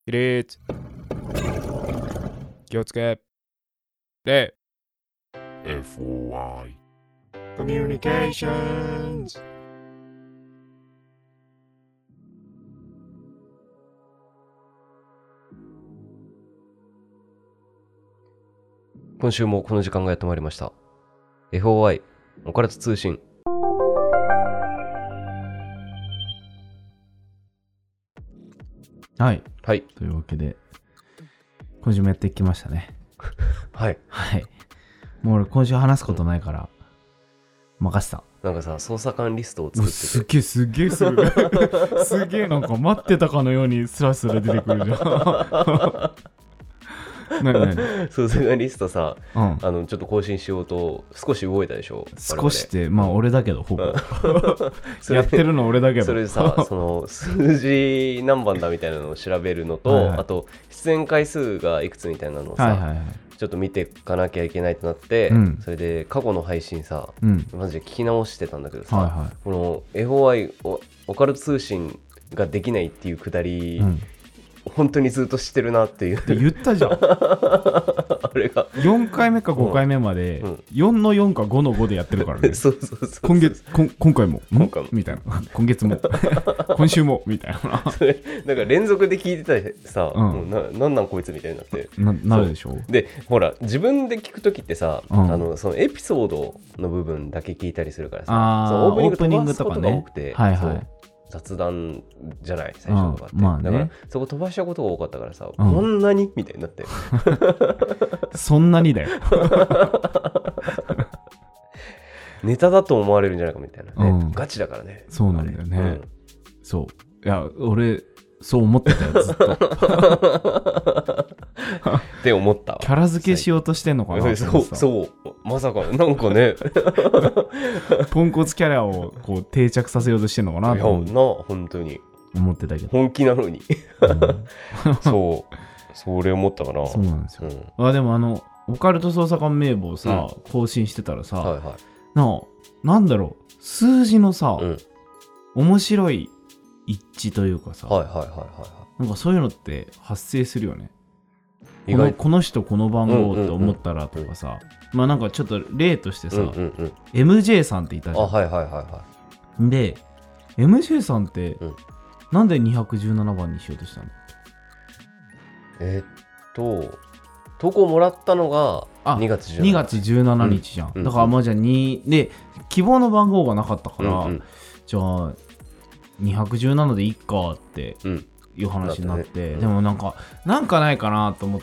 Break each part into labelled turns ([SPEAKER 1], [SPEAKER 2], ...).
[SPEAKER 1] 起立。気をつけ。礼。
[SPEAKER 2] FOI
[SPEAKER 1] Communications。
[SPEAKER 3] 今週もこの時間がやってまいりました。FOI オカルト通信。
[SPEAKER 4] はい。
[SPEAKER 3] はい。
[SPEAKER 4] というわけで、今週もやってきましたね。
[SPEAKER 3] はい。
[SPEAKER 4] はい。もう俺今週話すことないから、任せた。
[SPEAKER 3] なんかさ、捜査官リストを作ってて。
[SPEAKER 4] すげえすげえなんか待ってたかのようにスラスラ出てくるじゃん。何
[SPEAKER 3] 捜査官リストさ、
[SPEAKER 4] うん、
[SPEAKER 3] ちょっと更新しようと少し動いたでしょ。
[SPEAKER 4] 少しって、まあ俺だけど、ほぼ。やってるの俺だけど。
[SPEAKER 3] それでさ、その数字何番だみたいなのを調べるのと、はいはい、あと出演回数がいくつみたいなのをさ、はいはいはい、ちょっと見ていかなきゃいけないとなって、うん、それで過去の配信さ、うん、マジで聞き直してたんだけどさ、はいはい、この FOI オカルト通信ができないっていうくだり、うん、本当にずっとしてるなっていう
[SPEAKER 4] って言ったじゃん。あれが4回目か5回目まで、うん、4の4か5の5でやってるからね。
[SPEAKER 3] そう
[SPEAKER 4] 今回もみたいな、今月も今週もみたいな。
[SPEAKER 3] それなんか連続で聞いてたりさ、うん、なんなんこいつみたいになって
[SPEAKER 4] なるでしょ。
[SPEAKER 3] でほら自分で聞くときってさ、うん、そのエピソードの部分だけ聞いたりするからさ、そのオープニング飛ばすことが多くて、はいはい、雑談じゃない最初とかって、まあね、だからそこ飛ばしたことが多かったからさ、こんなにみたいになって
[SPEAKER 4] そんなにだよ。
[SPEAKER 3] ネタだと思われるんじゃないかみたいなね、ガチだからね。
[SPEAKER 4] そうなんだよね、そういや俺そう思ってたよずっと
[SPEAKER 3] って思ったわ。
[SPEAKER 4] キャラ付けしようとしてんのかな。
[SPEAKER 3] そうまさかなんかね
[SPEAKER 4] ポンコツキャラをこう定着させようとしてんのかなと
[SPEAKER 3] 本当に
[SPEAKER 4] 思ってたけど、
[SPEAKER 3] 本気なのに、それ思ったかな。
[SPEAKER 4] そうなんですよ、うん、でもオカルト捜査官名簿をさ、うん、更新してたらさ、はいはい、なんだろう数字のさ、うん、面白い一致というかさ、はいはいはいはい、なんかそういうのって発生するよね。この人この番号って思ったらとかさ、まあなんかちょっと例としてさ、MJ さんっていたじゃん。はいはいはいはい。で MJ さんって、なんで217番にしようとしたの？
[SPEAKER 3] 投稿もらったのが2月
[SPEAKER 4] 17日じゃん、だからまあじゃあ2で希望の番号がなかったから、じゃあ217でいっかっていう話になって、でもなんかないかなと思って、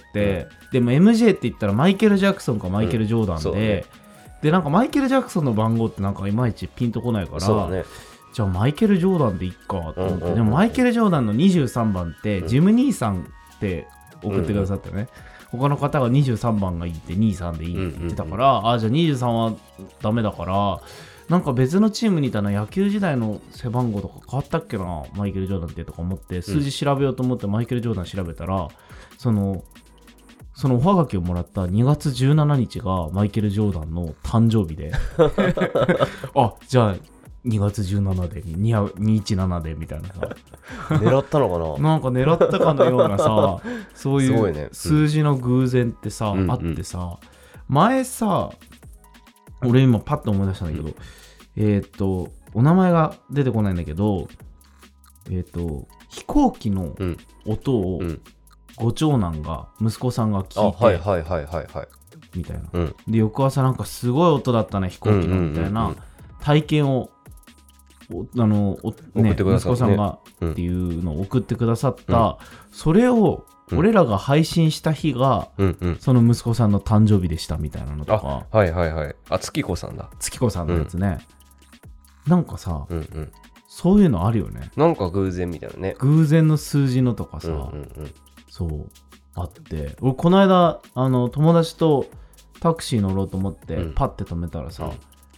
[SPEAKER 4] でも MJ って言ったらマイケル・ジャクソンかマイケル・ジョーダンで、でなんかマイケル・ジャクソンの番号ってなんかいまいちピンとこないから、じゃあマイケル・ジョーダンでいっかと思って、でもマイケル・ジョーダンの23番ってジム兄さんって送ってくださったね、他の方が23番がいいって23でいいって言ってたから、じゃあ23はダメだからなんか別のチームにいたな、野球時代の背番号とか変わったっけなマイケル・ジョーダンってとか思って数字調べようと思ってマイケル・ジョーダン調べたら、そのおはがきをもらった2月17日がマイケル・ジョーダンの誕生日でじゃあ2月17で217でみたいなさ
[SPEAKER 3] 狙ったのかな
[SPEAKER 4] なんか狙ったかのようなさそういう数字の偶然ってさ、あってさ、前さ俺今パッと思い出したんだけど、お名前が出てこないんだけど、飛行機の音をご長男が息子さんが聞いてみたいな、で翌朝なんかすごい音だったね飛行機のみたいな体験を息子さんがっていうのを送ってくださった、それを俺らが配信した日が、その息子さんの誕生日でしたみたいなのとか、
[SPEAKER 3] はいはいはい、月子さんだ、
[SPEAKER 4] 月子さんのやつね、なんかさ、そういうのあるよね。
[SPEAKER 3] なんか偶然みたいなね、
[SPEAKER 4] 偶然の数字のとかさ、そうあって、俺この間友達とタクシー乗ろうと思って、パッて止めたらさ、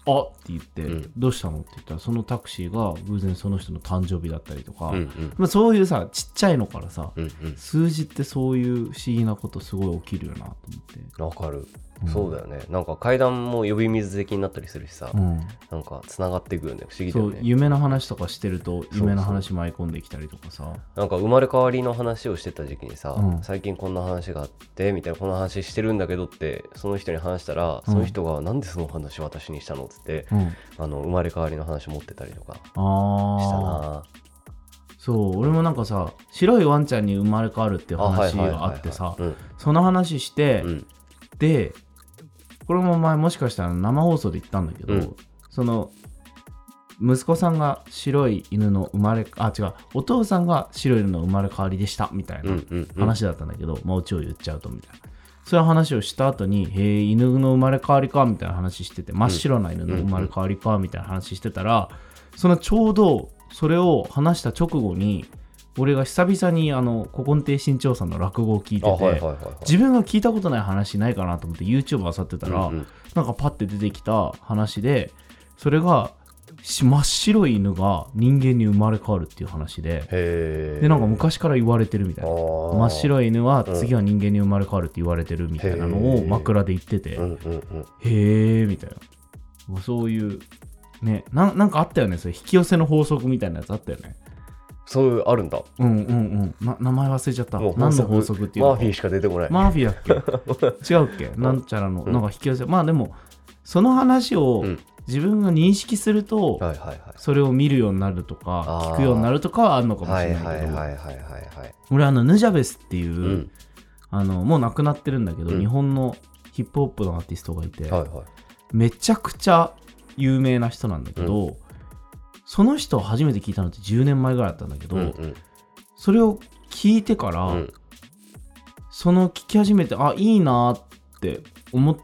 [SPEAKER 4] あって言って、どうしたのって言ったら、そのタクシーが偶然その人の誕生日だったりとか、まあ、そういうさちっちゃいのからさ、数字ってそういう不思議なことすごい起きるよなと思って。
[SPEAKER 3] わかる、そうだよね。なんか階段も呼び水的になったりするしさ、なんかつながっていくよね。不思議だよね。
[SPEAKER 4] そう、夢の話とかしてると夢の話舞い込んできたりとかさ、
[SPEAKER 3] なんか生まれ変わりの話をしてた時期にさ、最近こんな話があってみたいな、こんな話してるんだけどってその人に話したら、その人がなんでその話私にしたのっつって、生まれ変わりの話持ってたりとかしたな。
[SPEAKER 4] そう、俺もなんかさ、白いワンちゃんに生まれ変わるっていう話があってさ、その話して、でこれも前もしかしたら生放送で言ったんだけど、その息子さんが白い犬のお父さんが白い犬の生まれ変わりでしたみたいな話だったんだけど、まあオチを言っちゃうとみたいな、そういう話をした後に、犬の生まれ変わりかみたいな話してて、真っ白な犬の生まれ変わりかみたいな話してたら、そのちょうどそれを話した直後に、俺が久々に古今亭新潮さんの落語を聞いてて、自分が聞いたことない話ないかなと思って YouTube 漁ってたら、なんかパッて出てきた話で、それが真っ白い犬が人間に生まれ変わるっていう話で、なんか昔から言われてるみたいな、真っ白い犬は次は人間に生まれ変わるって言われてるみたいなのを枕で言ってて、へーみたいな、そういうね、なんかあったよね、それ引き寄せの法則みたいなやつあったよね。
[SPEAKER 3] そういうあるんだ。
[SPEAKER 4] 名前忘れちゃった。何の法則っていう
[SPEAKER 3] の？マーフィーしか出てこない。
[SPEAKER 4] マーフィーだっけ？違うっけ？なんちゃらのなんか引き寄せ。まあでもその話を自分が認識すると、それを見るようになるとか聞くようになるとかはあるのかもしれないけど、俺ヌジャベスっていう、もう亡くなってるんだけど、日本のヒップホップのアーティストがいて、めちゃくちゃ有名な人なんだけど、その人を初めて聞いたのって10年前ぐらいだったんだけど、それを聞いてから、その聞き始めて、いいなって思って、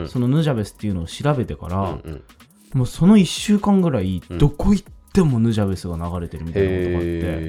[SPEAKER 4] そのヌジャベスっていうのを調べてから、もうその1週間ぐらい、どこ行ってもヌジャベスが流れてるみたいなことがあって、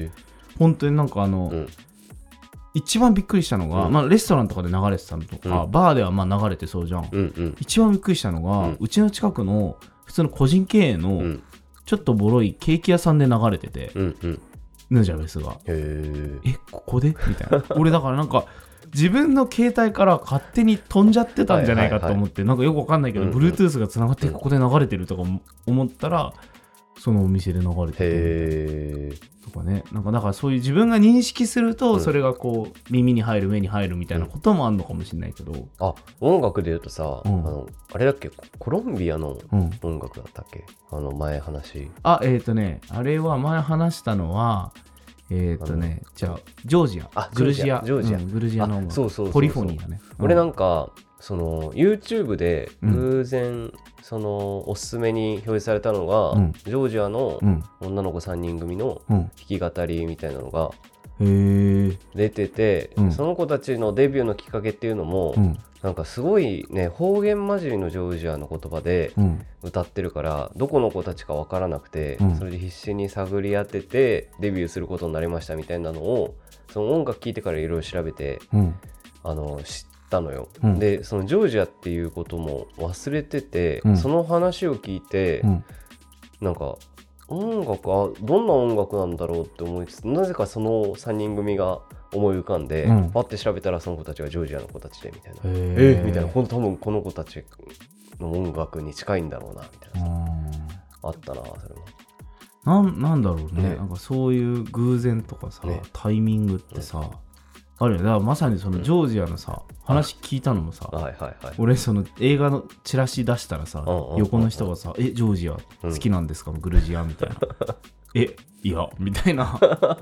[SPEAKER 4] 本当になんか一番びっくりしたのが、レストランとかで流れてたのとか、バーでは流れてそうじゃん。一番びっくりしたのが、うちの近くの普通の個人経営の、ちょっとボロいケーキ屋さんで流れてて、ヌジャベスが。ここでみたいな。俺だからなんか自分の携帯から勝手に飛んじゃってたんじゃないかと思って、なんかよくわかんないけど、Bluetooth がつながってここで流れてるとか思ったら、そのお店で流れててとかね、なんかだからそういう自分が認識すると、それがこう耳に入る目に入るみたいなこともあるのかもしれないけど、
[SPEAKER 3] 音楽で言うとさ、あれだっけ、コロンビアの音楽だったっけ、前話。
[SPEAKER 4] あれは前話したのはじゃあジョージア、グルジアの音楽、ポリフォニーだね。
[SPEAKER 3] 俺なんかその YouTube で偶然、そのおすすめに表示されたのが、ジョージアの女の子3人組の弾き語りみたいなのが出てて、その子たちのデビューのきっかけっていうのも、なんかすごいね、方言混じりのジョージアの言葉で歌ってるから、どこの子たちか分からなくて、それで必死に探り当ててデビューすることになりましたみたいなのを、その音楽聴いてからいろいろ調べて、知ったのよ。でそのジョージアっていうことも忘れてて、その話を聞いて、なんか音楽どんな音楽なんだろうって思いつつ、なぜかその3人組が思い浮かんで、パッて調べたらその子たちがジョージアの子たちでみたいな、みたいな、多分この子たちの音楽に近いんだろうなみたいな、あったな。それも
[SPEAKER 4] なんだろうね、なんかそういう偶然とかさ、タイミングってさ、あるよね。だからまさにそのジョージアのさ、話聞いたのもさ、俺その映画のチラシ出したらさ、横の人がさ、ジョージア好きなんですか、グルジアみたいな。いやみたいな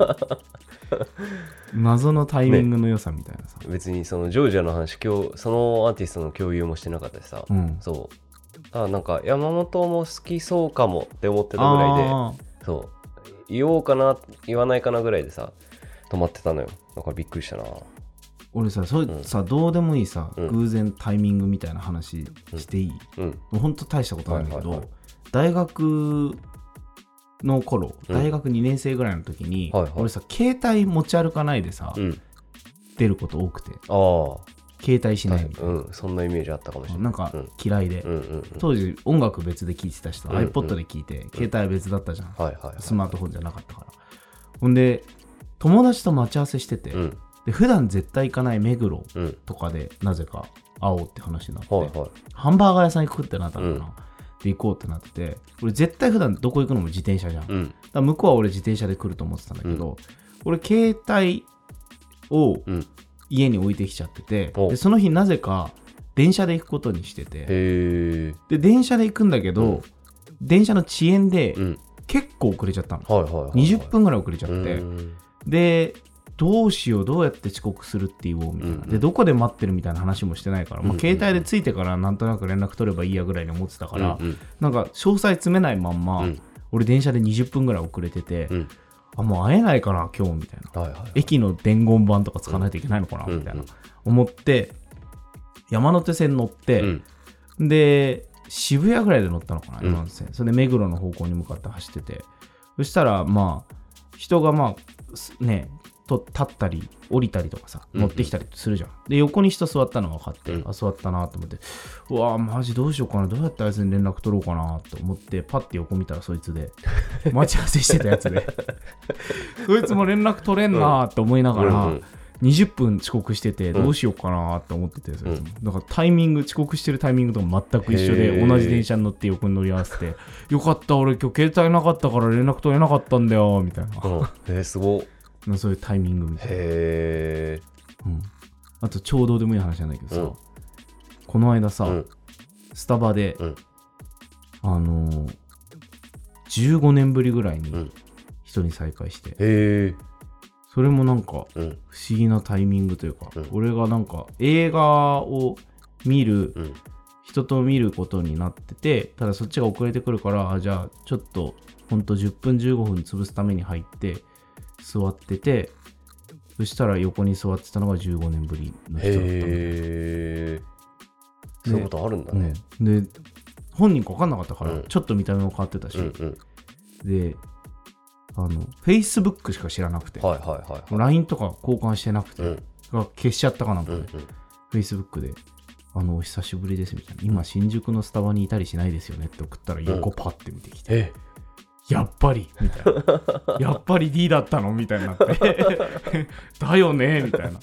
[SPEAKER 4] 謎のタイミングの良さみたいなさ、
[SPEAKER 3] 別にそのジョージアの話今日そのアーティストの共有もしてなかったしさ、そうなんか山本も好きそうかもって思ってたぐらいで、そう言おうかな言わないかなぐらいでさ止まってたのよ。だからびっくりしたな。
[SPEAKER 4] 俺さ、それさ、どうでもいいさ、偶然タイミングみたいな話していい？ほんと大したことないんだけど、大学の頃、大学2年生ぐらいの時に、俺さ、携帯持ち歩かないでさ、出ること多くて、 携帯しないみたいな、
[SPEAKER 3] そんなイメージあったかもしれない。
[SPEAKER 4] なんか嫌いで、当時音楽別で聴いてた人、iPod で聴いて、携帯は別だったじゃん、スマートフォンじゃなかったから。ほんで友達と待ち合わせしてて、で普段絶対行かない目黒とかでなぜか会おうって話になって、ハンバーガー屋さん行くってなったのかな、で行こうってなってて、俺絶対普段どこ行くのも自転車じゃん、だから向こうは俺自転車で来ると思ってたんだけど、俺携帯を家に置いてきちゃってて、でその日なぜか電車で行くことにしてて、で電車で行くんだけど、電車の遅延で結構遅れちゃったの、20分ぐらい遅れちゃって、でどうしよう、どうやって遅刻するって言おうみたいな、でどこで待ってるみたいな話もしてないから、携帯で着いてからなんとなく連絡取ればいいやぐらいに思ってたから、なんか詳細詰めないまんま、俺電車で20分ぐらい遅れてて、もう会えないかな今日みたいな、駅の伝言板とか使わないといけないのかなみたいな思って山手線乗って、で渋谷ぐらいで乗ったのかな、山手線。それで目黒の方向に向かって走ってて、そしたら人がね立ったり降りたりとかさ、乗ってきたりするじゃん。で横に人座ったの分かって、座ったなと思って、うわマジどうしようかな、どうやってあいつに連絡取ろうかなと思って、パッて横見たらそいつで待ち合わせしてたやつでそいつも連絡取れんなって思いながら、20分遅刻しててどうしようかなって思ってて、そいつもだから遅刻してるタイミングと全く一緒で、同じ電車に乗って横に乗り合わせて、よかった俺今日携帯なかったから連絡取れなかったんだよみたいな、
[SPEAKER 3] すごい
[SPEAKER 4] そういうタイミングみたいな。あとちょうどでもいい話なんだけどさ、この間さ、スタバで、15年ぶりぐらいに人に再会して、それもなんか不思議なタイミングというか、俺がなんか映画を見る、人と見ることになってて、ただそっちが遅れてくるから、じゃあちょっとほんと10分15分潰すために入って座ってて、そしたら横に座ってたのが15年ぶりの人だったんだ。
[SPEAKER 3] そういうことあるんだね。
[SPEAKER 4] で本人か分かんなかったから、ちょっと見た目も変わってたし、でFacebook しか知らなくて、LINE とか交換してなくて、消しちゃったかなんかで、Facebook でお久しぶりですみたいな、今新宿のスタバにいたりしないですよねって送ったら、横パッて見てきて、やっぱりみたいなやっぱり D だったのみたいになってだよねみたいな、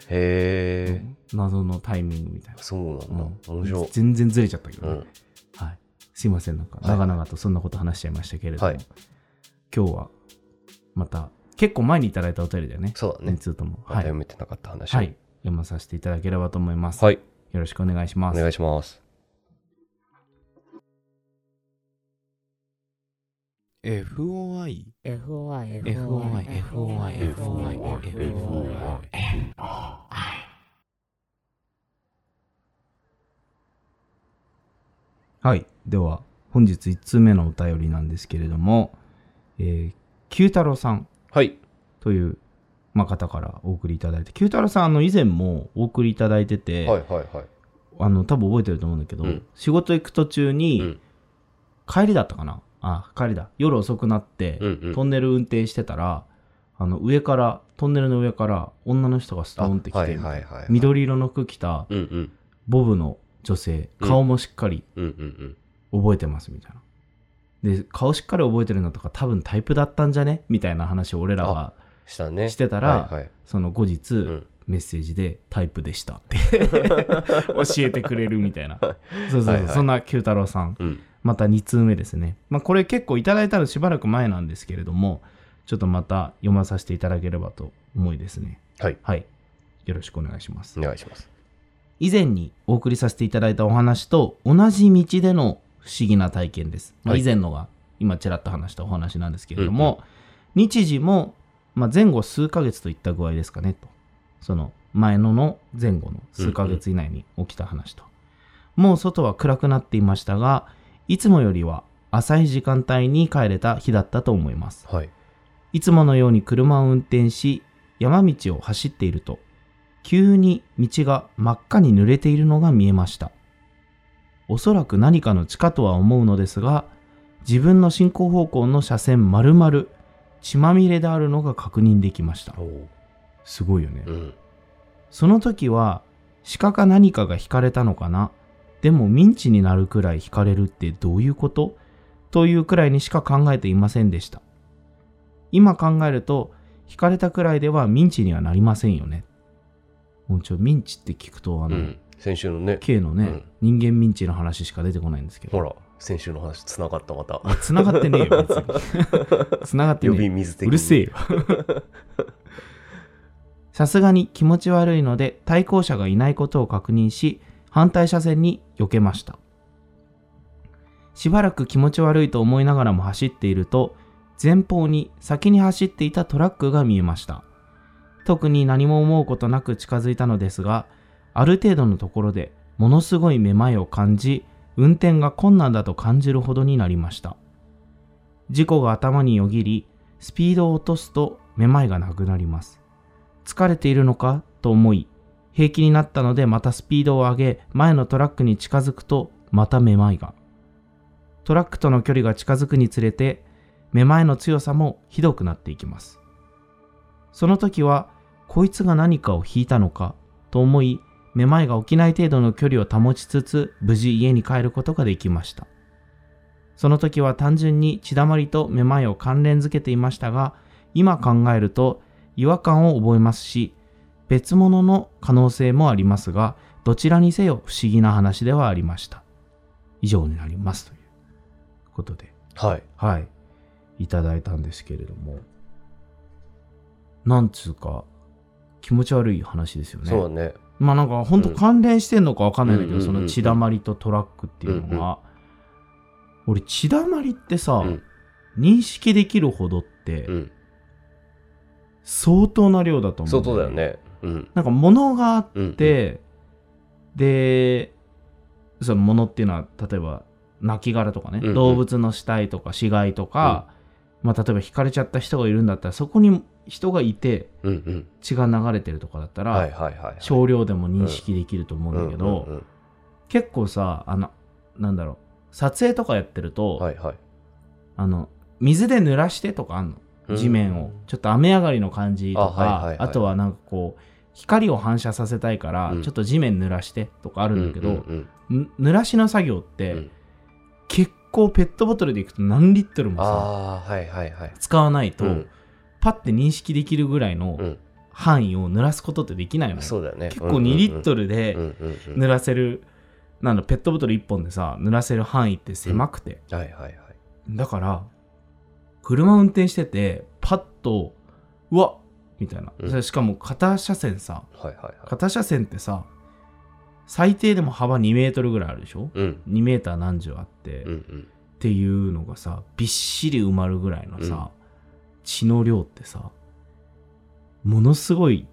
[SPEAKER 4] 謎のタイミングみたいな。
[SPEAKER 3] そうなんだ、面白い。
[SPEAKER 4] 全然ずれちゃったけどね、すいません、なんか長々とそんなこと話しちゃいましたけれども、今日はまた結構前にいただいたお便りだよね。
[SPEAKER 3] そうだね、
[SPEAKER 4] 2通とも、
[SPEAKER 3] 読めてなかった話を、
[SPEAKER 4] 読まさせていただければと思います。
[SPEAKER 3] よ
[SPEAKER 4] ろしくお願いします。
[SPEAKER 3] お願いします。
[SPEAKER 1] FOI
[SPEAKER 4] はい、では本日1通目のお便りなんですけれども、九太郎さんという、方からお送りいただいて、九太郎さん以前もお送りいただいてて、多分覚えてると思うんだけど、仕事行く途中に、帰りだったかな、帰りだ、夜遅くなって、トンネル運転してたら、トンネルの上から女の人がストーンって来て、緑色の服着たボブの女性、顔もしっかり覚えてますみたいな。で顔しっかり覚えてるのとか多分タイプだったんじゃねみたいな話を俺らがしてたら、その後日、メッセージでタイプでしたって教えてくれるみたいな、そんな九太郎さん、また2通目ですね。これ結構いただいたのしばらく前なんですけれども、ちょっとまた読まさせていただければと思いですね。よろしくお願いします。
[SPEAKER 3] お願いします。
[SPEAKER 4] 以前にお送りさせていただいたお話と同じ道での不思議な体験です。以前のが今ちらっと話したお話なんですけれども、日時も前後数ヶ月といった具合ですかねと。その前の前後の数ヶ月以内に起きた話と。もう外は暗くなっていましたが、いつもよりは浅い時間帯に帰れた日だったと思います。いつものように車を運転し、山道を走っていると、急に道が真っ赤に濡れているのが見えました。おそらく何かの地下とは思うのですが、自分の進行方向の車線丸々血まみれであるのが確認できました。すごいよね。その時は鹿か何かが引かれたのかな。でもミンチになるくらい引かれるってどういうこと？というくらいにしか考えていませんでした。今考えると、引かれたくらいではミンチにはなりませんよね。もうミンチって聞くと
[SPEAKER 3] 先週のね
[SPEAKER 4] K のね、人間ミンチの話しか出てこないんですけど。
[SPEAKER 3] ほら、先週の話つながった。また
[SPEAKER 4] つながってねえよ別につながってねえ。
[SPEAKER 3] 呼び水的に
[SPEAKER 4] うるせえよさすがに気持ち悪いので対向車がいないことを確認し、反対車線に避けました。しばらく気持ち悪いと思いながらも走っていると、前方に先に走っていたトラックが見えました。特に何も思うことなく近づいたのですが、ある程度のところでものすごいめまいを感じ、運転が困難だと感じるほどになりました。事故が頭によぎり、スピードを落とすとめまいがなくなります。疲れているのかと思い、平気になったのでまたスピードを上げ、前のトラックに近づくとまためまいが。トラックとの距離が近づくにつれて、めまいの強さもひどくなっていきます。その時は、こいつが何かを引いたのかと思い、めまいが起きない程度の距離を保ちつつ、無事家に帰ることができました。その時は単純に血だまりとめまいを関連づけていましたが、今考えると違和感を覚えますし、別物の可能性もありますが、どちらにせよ不思議な話ではありました。以上になりますということで、はい、いただいたんですけれども、なんつうか気持ち悪い話ですよね。
[SPEAKER 3] そうね。
[SPEAKER 4] まあなんか本当関連してんのかわかんないんだけど、その血だまりとトラックっていうのが、俺血だまりってさ、認識できるほどって、相当な量だと思う。
[SPEAKER 3] 相当だよね。
[SPEAKER 4] なんか物があって、でその物っていうのは例えば亡骸とかね、動物の死体とか死骸とか、まあ例えば引かれちゃった人がいるんだったら、そこに人がいて、血が流れてるとかだったら、少量でも認識できると思うんだけど、結構さ、なんだろう、撮影とかやってると、水で濡らしてとかあんの、地面をちょっと雨上がりの感じとか、あとはなんかこう光を反射させたいから、ちょっと地面濡らしてとかあるんだけど、濡らしの作業って、結構ペットボトルでいくと何リットルもさ、使わないと、パッて認識できるぐらいの範囲を濡らすことってできないのよ。
[SPEAKER 3] そうだよね。
[SPEAKER 4] 結構2リットルで濡らせる、ペットボトル1本でさ濡らせる範囲って狭くて、だから車運転しててパッとうわっみたいな、しかも片車線さ、片車線ってさ最低でも幅2メートルぐらいあるでしょ、2メーター何十あって、っていうのがさびっしり埋まるぐらいのさ、血の量ってさものすごい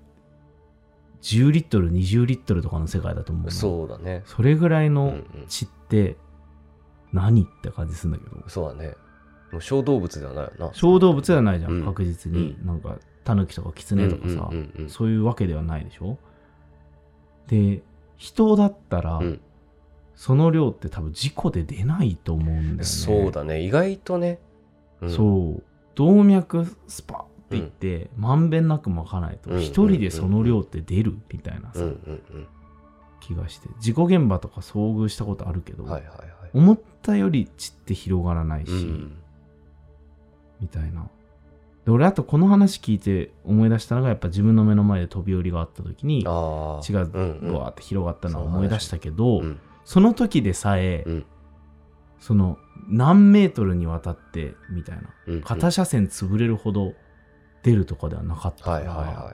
[SPEAKER 4] 10リットル20リットルとかの世界だと思う。
[SPEAKER 3] そうだね。
[SPEAKER 4] それぐらいの血って何って感じするんだけど。
[SPEAKER 3] そうだね。もう小動物ではないよな。
[SPEAKER 4] 小動物ではないじゃん、確実に。なんかタヌキとかキツネとかさ、そういうわけではないでしょ。で人だったら、その量って多分事故で出ないと思うんだよね。
[SPEAKER 3] そうだね、意外とね。
[SPEAKER 4] そう動脈スパッって言って、まんべんなく巻かないと一人でその量って出るみたいなさ、気がして、事故現場とか遭遇したことあるけど、思ったより血って広がらないし、みたいな。で俺あとこの話聞いて思い出したのが、やっぱ自分の目の前で飛び降りがあった時に血がブワーって広がったのを思い出したけど、その時でさえ、その何メートルにわたってみたいな、片車線潰れるほど出るとかではなかったから、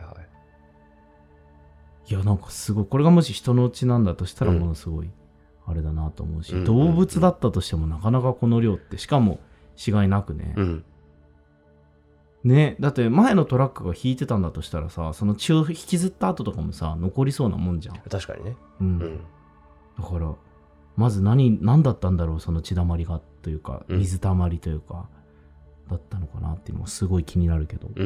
[SPEAKER 4] いやなんかすごい、これがもし人の血なんだとしたらものすごいあれだなと思うし、動物だったとしてもなかなかこの量って、しかも死骸なくね、ね、だって前のトラックが引いてたんだとしたらさ、その血を引きずった後とかもさ残りそうなもんじゃん。
[SPEAKER 3] 確かにね。
[SPEAKER 4] だからまず何だったんだろう、その血だまりがというか、水たまりというか、だったのかなっていうのもすごい気になるけど、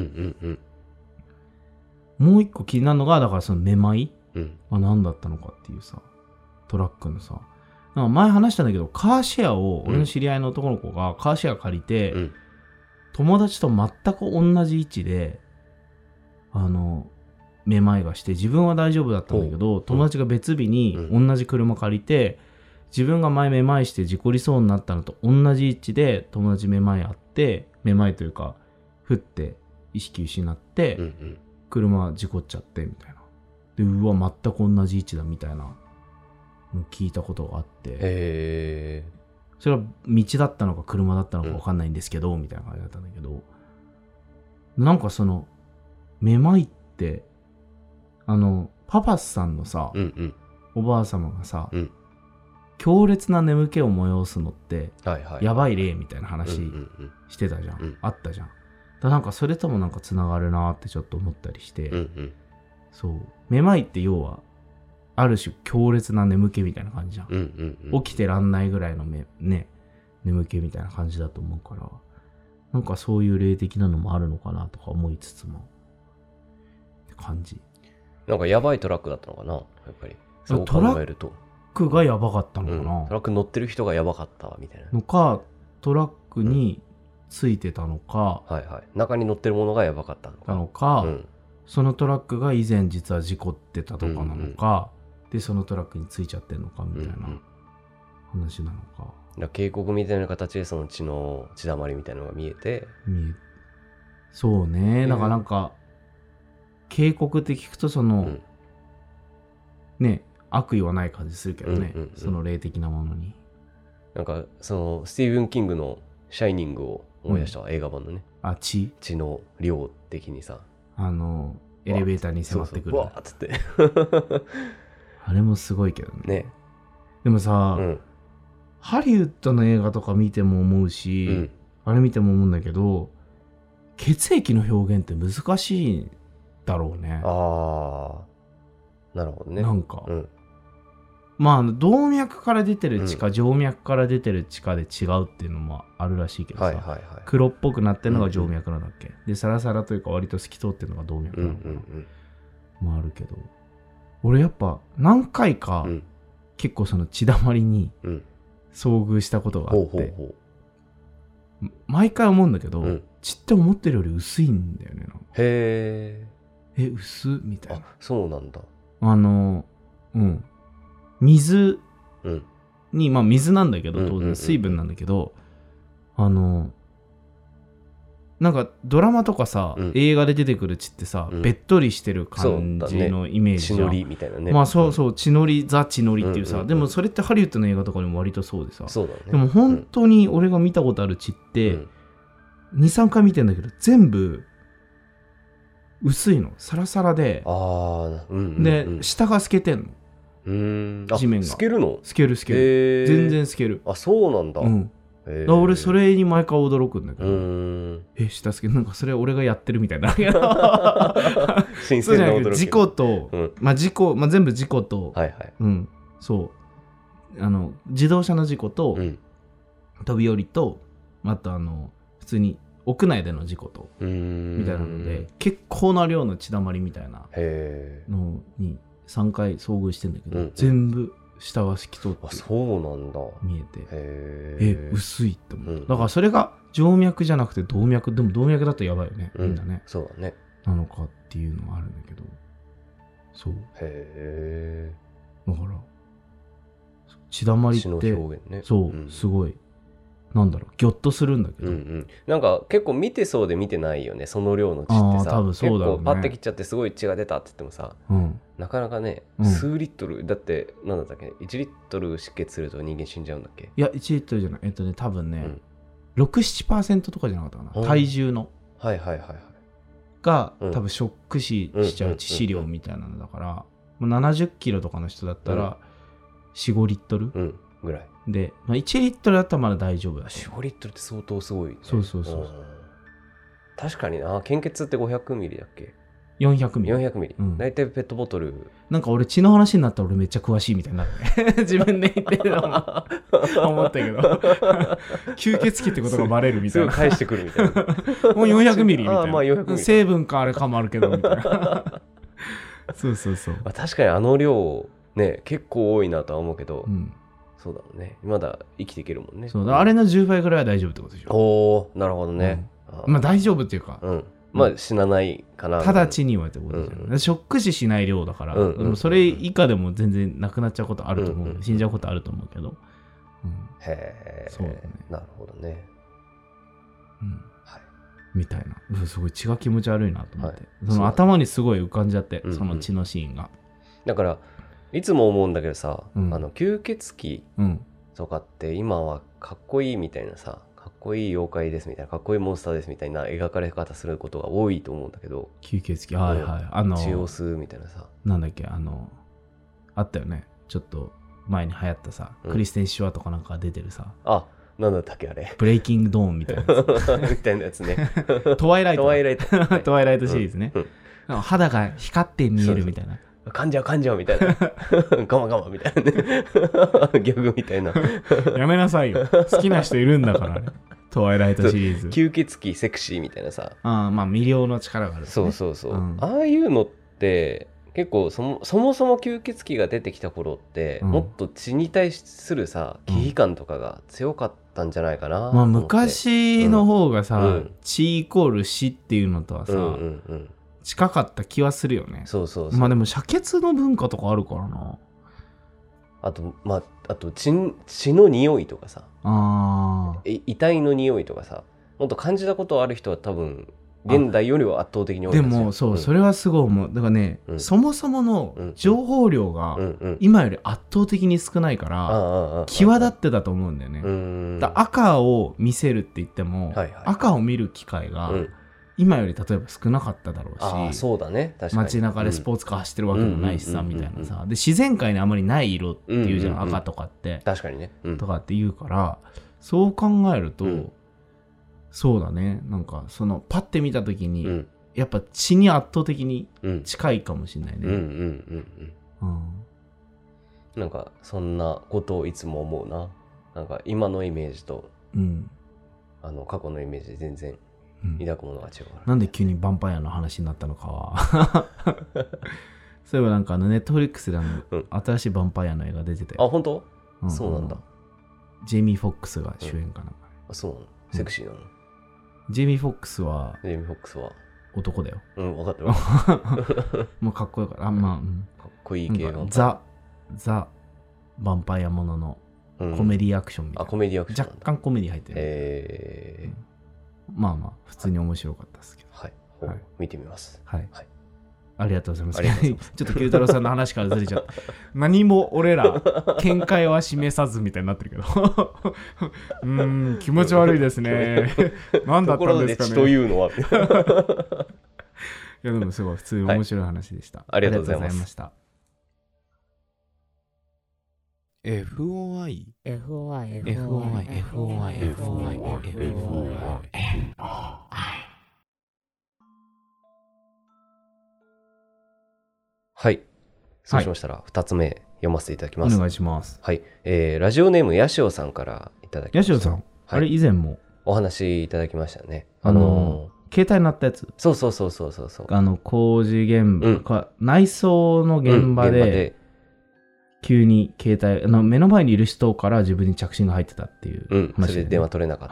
[SPEAKER 4] もう一個気になるのが、だからそのめまいは何だったのかっていうさ、トラックのさ、なんか前話したんだけど、カーシェアを、俺の知り合いの男の子がカーシェア借りて、友達と全く同じ位置でめまいがして、自分は大丈夫だったんだけど、友達が別日に同じ車借りて、自分が前めまいして事故りそうになったのと同じ位置で友達めまいあって、めまいというか降って意識失って、車事故っちゃってみたいな。で、うわ全く同じ位置だみたいなの聞いたことがあって、それは道だったのか車だったのか分かんないんですけど、みたいな感じだったんだけど、なんかそのめまいってパパスさんのさ、おばあ様がさ、強烈な眠気を催すのって、やばい例みたいな話してたじゃん、あったじゃん。だなんかそれともなんかつながるなってちょっと思ったりして、そうめまいって要はある種強烈な眠気みたいな感じじゃん、起きてらんないぐらいの眠気みたいな感じだと思うから、なんかそういう霊的なのもあるのかなとか思いつつもって感じ。
[SPEAKER 3] なんかやばいトラックだったのかな、やっぱりそう考えると。
[SPEAKER 4] トラックがやばかったのかな、
[SPEAKER 3] トラック乗ってる人がやばかったみたいな
[SPEAKER 4] のか、トラックについてたのか、
[SPEAKER 3] 中に乗ってるものがやばかったのか、
[SPEAKER 4] そのトラックが以前実は事故ってたとかなのか、でそのトラックについちゃってるのかみたいな話なのか。
[SPEAKER 3] 渓谷みたいな形でその血だまりみたいなのが見えて、
[SPEAKER 4] そうね、だからなんか渓谷って聞くとその、ね、悪意はない感じするけどね、その霊的なものに。
[SPEAKER 3] なんかそのスティーブン・キングのシャイニングを思い出したわ、映画版のね。
[SPEAKER 4] 血
[SPEAKER 3] の量的にさ、
[SPEAKER 4] エレベーターに迫ってくる、
[SPEAKER 3] わーっつって
[SPEAKER 4] あれもすごいけどね。でもさ、ハリウッドの映画とか見ても思うし、あれ見ても思うんだけど、血液の表現って難しいだろうね。
[SPEAKER 3] なるほどね。
[SPEAKER 4] なんか、まあ動脈から出てる血か、静脈から出てる血かで違うっていうのもあるらしいけどさ、黒っぽくなってるのが静脈なんだっけ、でサラサラというか割と透き通ってるのが動脈なのかな、もあるけど、俺やっぱ何回か、結構その血だまりに遭遇したことがあって、毎回思うんだけど、血って思ってるより薄いんだよね。薄みたいな。
[SPEAKER 3] そうなんだ。
[SPEAKER 4] 水に、まあ水なんだけど、当然水分なんだけど、なんかドラマとかさ、映画で出てくる血ってさ、べっとりしてる感じのイメージじゃん。
[SPEAKER 3] 血のりみたいなね。
[SPEAKER 4] まあそうそう、血のり、ザ血のりっていうさ、でもそれってハリウッドの映画とかにも割とそうでさ、でも本当に俺が見たことある血って、2、3回見てんだけど、全部薄いの、サラサラで、で、下が透けてんの。地面が
[SPEAKER 3] 透けるの？
[SPEAKER 4] 透ける全然透ける。
[SPEAKER 3] そうなんだ。
[SPEAKER 4] 俺それに毎回驚くんだけど、下透ける、なんかそれ俺がやってるみたいな
[SPEAKER 3] 新鮮な驚き。
[SPEAKER 4] 事故と、全部事故と、そう自動車の事故と、飛び降りと、あと普通に屋内での事故とみたいなので、結構な量の血だまりみたいなのに3回遭遇してんだけど、全部下が透き通って
[SPEAKER 3] そうなんだ
[SPEAKER 4] 見えて、薄いって思う、だからそれが静脈じゃなくて動脈、でも動脈だとやばいよね、みんなね。
[SPEAKER 3] そうだね。
[SPEAKER 4] なのかっていうのがあるんだけど、そうだから血だまりって、そうすごいなんだろう、ギョッとするんだけど、
[SPEAKER 3] なんか結構見てそうで見てないよね、その量の血ってさ。結構パッて切っちゃってすごい血が出たって言ってもさ、なかなかね、数リットルだって、なんだったっけ、1リットル失血すると人間死んじゃうんだっけ。
[SPEAKER 4] いや1リットルじゃない、多分ね、6-7% とかじゃなかったかな、体重のが多分ショック死しちゃう致死量みたいなのだから、70キロとかの人だったら 4,5 リットル
[SPEAKER 3] ぐらい
[SPEAKER 4] で、1リットルだったらまだ大丈夫だし、
[SPEAKER 3] 4リットルって相当すごい、ね、
[SPEAKER 4] そう
[SPEAKER 3] 確かにな。献血って500ミリだっけ、
[SPEAKER 4] 400ミリ、
[SPEAKER 3] 400ミリ、大体ペットボトル。
[SPEAKER 4] なんか俺血の話になったら俺めっちゃ詳しいみたいになるね自分で言ってるのも思ったけど吸血鬼ってことがバレるみたいな、
[SPEAKER 3] すぐ返してくるみたいなもう
[SPEAKER 4] 400ミリみたいな、
[SPEAKER 3] 400ミリ
[SPEAKER 4] 成分かあれかもあるけどみたいなそう
[SPEAKER 3] 確かに量ね結構多いなとは思うけど、そうだもんね、まだ生きていけるもんね。
[SPEAKER 4] そうだ、あれの10倍ぐらいは大丈夫ってことでしょ。
[SPEAKER 3] なるほどね。
[SPEAKER 4] まあ大丈夫っていうか、
[SPEAKER 3] まあ死なないかな。
[SPEAKER 4] 直ちにはってことじゃん。ショック死しない量だから、でもそれ以下でも全然なくなっちゃうことあると思う。死んじゃうことあると思うけど。
[SPEAKER 3] へえ。
[SPEAKER 4] そうだね。
[SPEAKER 3] なるほどね。
[SPEAKER 4] はい。みたいな。すごい血が気持ち悪いなと思って。その頭にすごい浮かんじゃって、その血のシーンが。
[SPEAKER 3] だからいつも思うんだけどさ、吸血鬼とかって今はかっこいいみたいなさ、かっこいい妖怪ですみたいな、かっこいいモンスターですみたいな描かれ方することが多いと思うんだけど、
[SPEAKER 4] 吸血鬼、はいはい、
[SPEAKER 3] 血を吸うみたいなさ、
[SPEAKER 4] なんだっけ、あったよね、ちょっと前に流行ったさ、クリステン・シュワとかなんか出てるさ、
[SPEAKER 3] なんだったっけあれ、
[SPEAKER 4] ブレイキングドーンみたいなやつ
[SPEAKER 3] みたいなやつね。
[SPEAKER 4] トワイライト
[SPEAKER 3] トワイライト
[SPEAKER 4] トワイライトシリーズね、肌が光って見えるみたいな、
[SPEAKER 3] 噛んじゃうみたいなガマみたいなねギャグみたいな
[SPEAKER 4] やめなさいよ、好きな人いるんだからねトワイライトシリーズ。
[SPEAKER 3] 吸血鬼セクシーみたいなさ、
[SPEAKER 4] まあ魅了の力がある、ね、
[SPEAKER 3] そう、ああいうのって結構そもそも吸血鬼が出てきた頃って、もっと血に対するさ危機感とかが強かったんじゃないかな、
[SPEAKER 4] 昔の方がさ、血イコール死っていうのとはさ、近かった気はするよね。
[SPEAKER 3] そう。
[SPEAKER 4] まあでも遮血の文化とかあるからな。
[SPEAKER 3] あと血の匂いとかさ、遺体の匂いとかさ、もっと感じたことある人は多分現代よりは圧倒的に多いですよ。
[SPEAKER 4] でもそう、それはすごい思う。だからね、そもそもの情報量が今より圧倒的に少ないから際立ってたと思うんだよね。赤を見せるって言っても、赤を見る機会が今より例えば少なかっただろうし、
[SPEAKER 3] そうだね、確かに
[SPEAKER 4] 街中でスポーツカー走ってるわけもないしさ、みたいなさ、で自然界にあまりない色っていうじゃん、赤とかって、
[SPEAKER 3] 確かにね、
[SPEAKER 4] とかって言うから、そう考えると、そうだね、なんかそのパッて見た時に、やっぱ血に圧倒的に近いかもしれないね。
[SPEAKER 3] なんかそんなことをいつも思うな。なんか今のイメージと、過去のイメージで全然抱くものが違う、
[SPEAKER 4] なんで急にヴァンパイアの話になったのかはそういえばなんかネットフリックスで新しいヴァンパイアの映画出てたよ。
[SPEAKER 3] 本当？そうなんだ。
[SPEAKER 4] ジェイミー・フォックスが主演かなんか、
[SPEAKER 3] そうなの？セクシーなの？
[SPEAKER 4] ジェイミー・フォックスは男だよ。
[SPEAKER 3] 分かって
[SPEAKER 4] るもうかっこよかった。か
[SPEAKER 3] っこいい系が
[SPEAKER 4] ザ・ヴァンパイアもののコメディアクションみたいな。
[SPEAKER 3] コメディアクション
[SPEAKER 4] 若干コメディ入ってる。まあ普通に面白かったですけど。
[SPEAKER 3] はい。見てみます。
[SPEAKER 4] はい。ありがとうございます。ちょっと九太郎さんの話からずれちゃった。何も俺ら見解は示さずみたいになってるけど。気持ち悪いですね。何だったんですかね。
[SPEAKER 3] というのは。い
[SPEAKER 4] やでもすごい普通に面白い話でした。
[SPEAKER 3] ありがとうございました。
[SPEAKER 1] FOI
[SPEAKER 3] はい。そうしましたら、2つ目読ませていただきます。
[SPEAKER 4] お願いします。
[SPEAKER 3] はい。ラジオネーム、ヤシオさんからいただきました。
[SPEAKER 4] ヤシオさん、あれ以前も
[SPEAKER 3] お話いただきましたね。
[SPEAKER 4] 携帯になったやつ。
[SPEAKER 3] そう。
[SPEAKER 4] 工事現場、内装の現場で、急に携帯目の前にいる人から自分に着信が入ってたっていう
[SPEAKER 3] 話、それで電話取れなかった、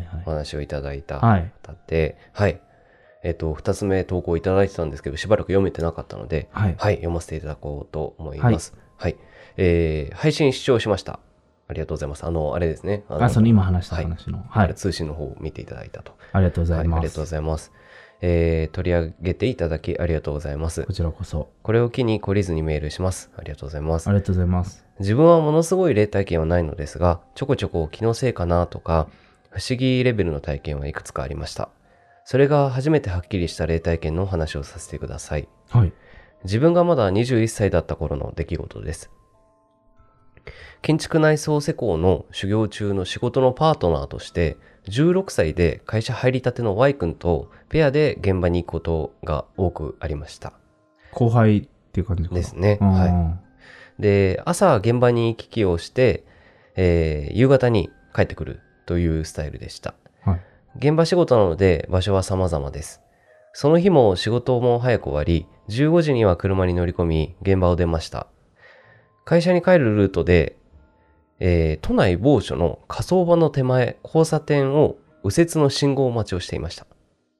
[SPEAKER 3] お話をいただいた方で、2つ目投稿いただいてたんですけど、しばらく読めてなかったので、読ませていただこうと思います。配信視聴しました。ありがとうございます。あれですね。
[SPEAKER 4] その今話した話の、
[SPEAKER 3] 通信の方を見ていただいたと。
[SPEAKER 4] ありがとうございます。
[SPEAKER 3] ありがとうございます。取り上げていただきありがとうございます。
[SPEAKER 4] こちらこそ。
[SPEAKER 3] これを機に懲りずにメールします。ありがとうございます。
[SPEAKER 4] ありがとうございます。
[SPEAKER 3] 自分はものすごい霊体験はないのですが、ちょこちょこ気のせいかなとか、不思議レベルの体験はいくつかありました。それが初めてはっきりした霊体験のお話をさせてください。自分がまだ21歳だった頃の出来事です。建築内装施工の修行中の仕事のパートナーとして、16歳で会社入りたての Y 君とペアで現場に行くことが多くありました。
[SPEAKER 4] 後輩っていう感じ
[SPEAKER 3] ですね。で、朝現場に行き来をして、夕方に帰ってくるというスタイルでした。現場仕事なので場所は様々です。その日も仕事も早く終わり、15時には車に乗り込み、現場を出ました。会社に帰るルートで、都内某所の火葬場の手前、交差点を右折の信号待ちをしていました。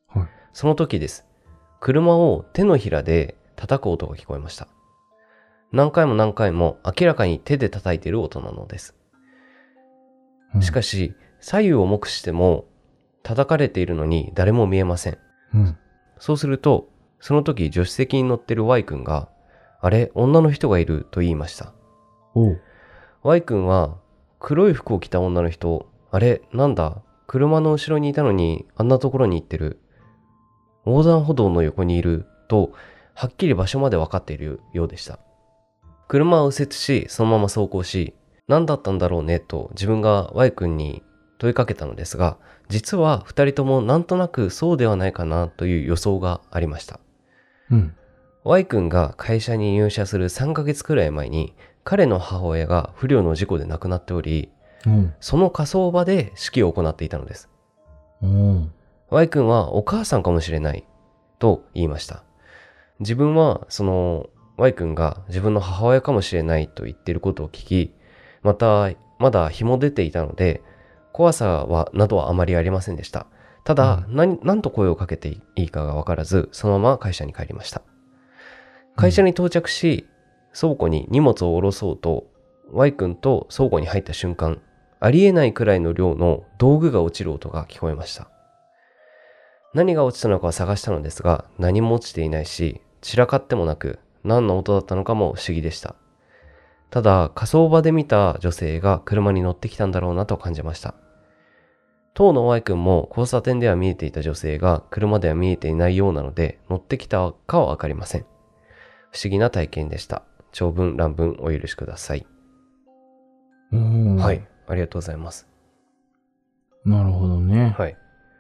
[SPEAKER 3] その時です。車を手のひらで叩く音が聞こえました。何回も何回も明らかに手で叩いている音なのです。しかし、左右を目視しても叩かれているのに誰も見えません。そうすると、その時助手席に乗ってる Y 君が、あれ、女の人がいると言いました。Y 君は黒い服を着た女の人、あれ、なんだ、車の後ろにいたのにあんなところに行ってる。横断歩道の横にいると、はっきり場所まで分かっているようでした。車は右折し、そのまま走行し、何だったんだろうねと自分が Y 君に問いかけたのですが、実は2人ともなんとなくそうではないかなという予想がありました。Y 君が会社に入社する3ヶ月くらい前に、彼の母親が不慮の事故で亡くなっており、その火葬場で式を行っていたのです。Y 君はお母さんかもしれないと言いました。自分はその Y 君が自分の母親かもしれないと言っていることを聞き、まだ日も出ていたので、怖さなどはあまりありませんでした。ただ、何と声をかけていいかがわからず、そのまま会社に帰りました。会社に到着し、倉庫に荷物を下ろそうと、Y 君と倉庫に入った瞬間、ありえないくらいの量の道具が落ちる音が聞こえました。何が落ちたのかを探したのですが、何も落ちていないし、散らかってもなく、何の音だったのかも不思議でした。ただ、火葬場で見た女性が車に乗ってきたんだろうなと感じました。当の Y 君も交差点では見えていた女性が車では見えていないようなので、乗ってきたかはわかりません。不思議な体験でした。長文乱文お許しください。はい、ありがとうございます。
[SPEAKER 4] なるほどね。
[SPEAKER 3] はい。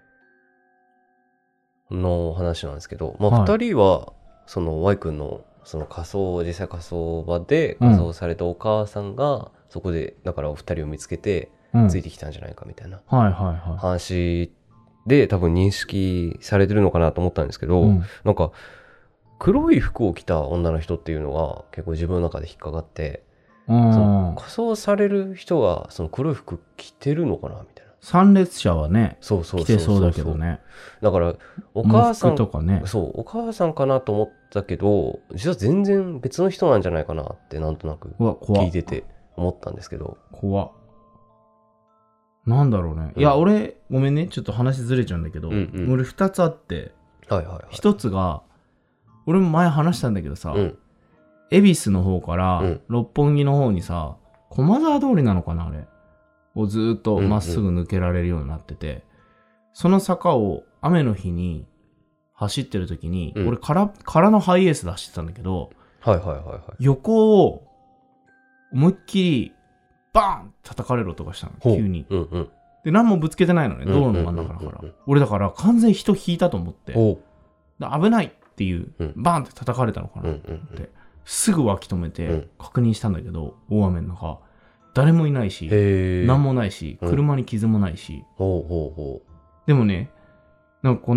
[SPEAKER 3] の話なんですけど、2人はその Y 君のその実際火葬場で火葬されたお母さんが、そこでだからお二人を見つけてついてきたんじゃないかみたいな話で多分認識されてるのかなと思ったんですけど、なんか黒い服を着た女の人っていうのが結構自分の中で引っかかって、その火葬される人がその黒い服着てるのかなみたいな。
[SPEAKER 4] 参列者はね、着てそうだけどね。
[SPEAKER 3] だからお母さん
[SPEAKER 4] とかね、
[SPEAKER 3] お母さんかなと思ったけど、実は全然別の人なんじゃないかなってなんとなく聞いてて思ったんですけど。
[SPEAKER 4] 怖っ。なんだろうね。いや、俺ごめんね、ちょっと話ずれちゃうんだけど、俺2つあって、1つが俺も前話したんだけどさ、恵比寿の方から六本木の方にさ、駒沢通りなのかなあれをずっとまっすぐ抜けられるようになってて、その坂を雨の日に走ってる時に、俺空のハイエース出してたんだけど、横を思いっきりバーン叩かれる音がしたの、急に。で、何もぶつけてないのね、道路の真ん中だから。俺だから完全に人引いたと思って、危ないっていう、バーンって叩かれたのかなって思って、すぐ脇止めて確認したんだけど、大雨の中、誰もいないし、何もないし、車に傷もないし。でもね、なんか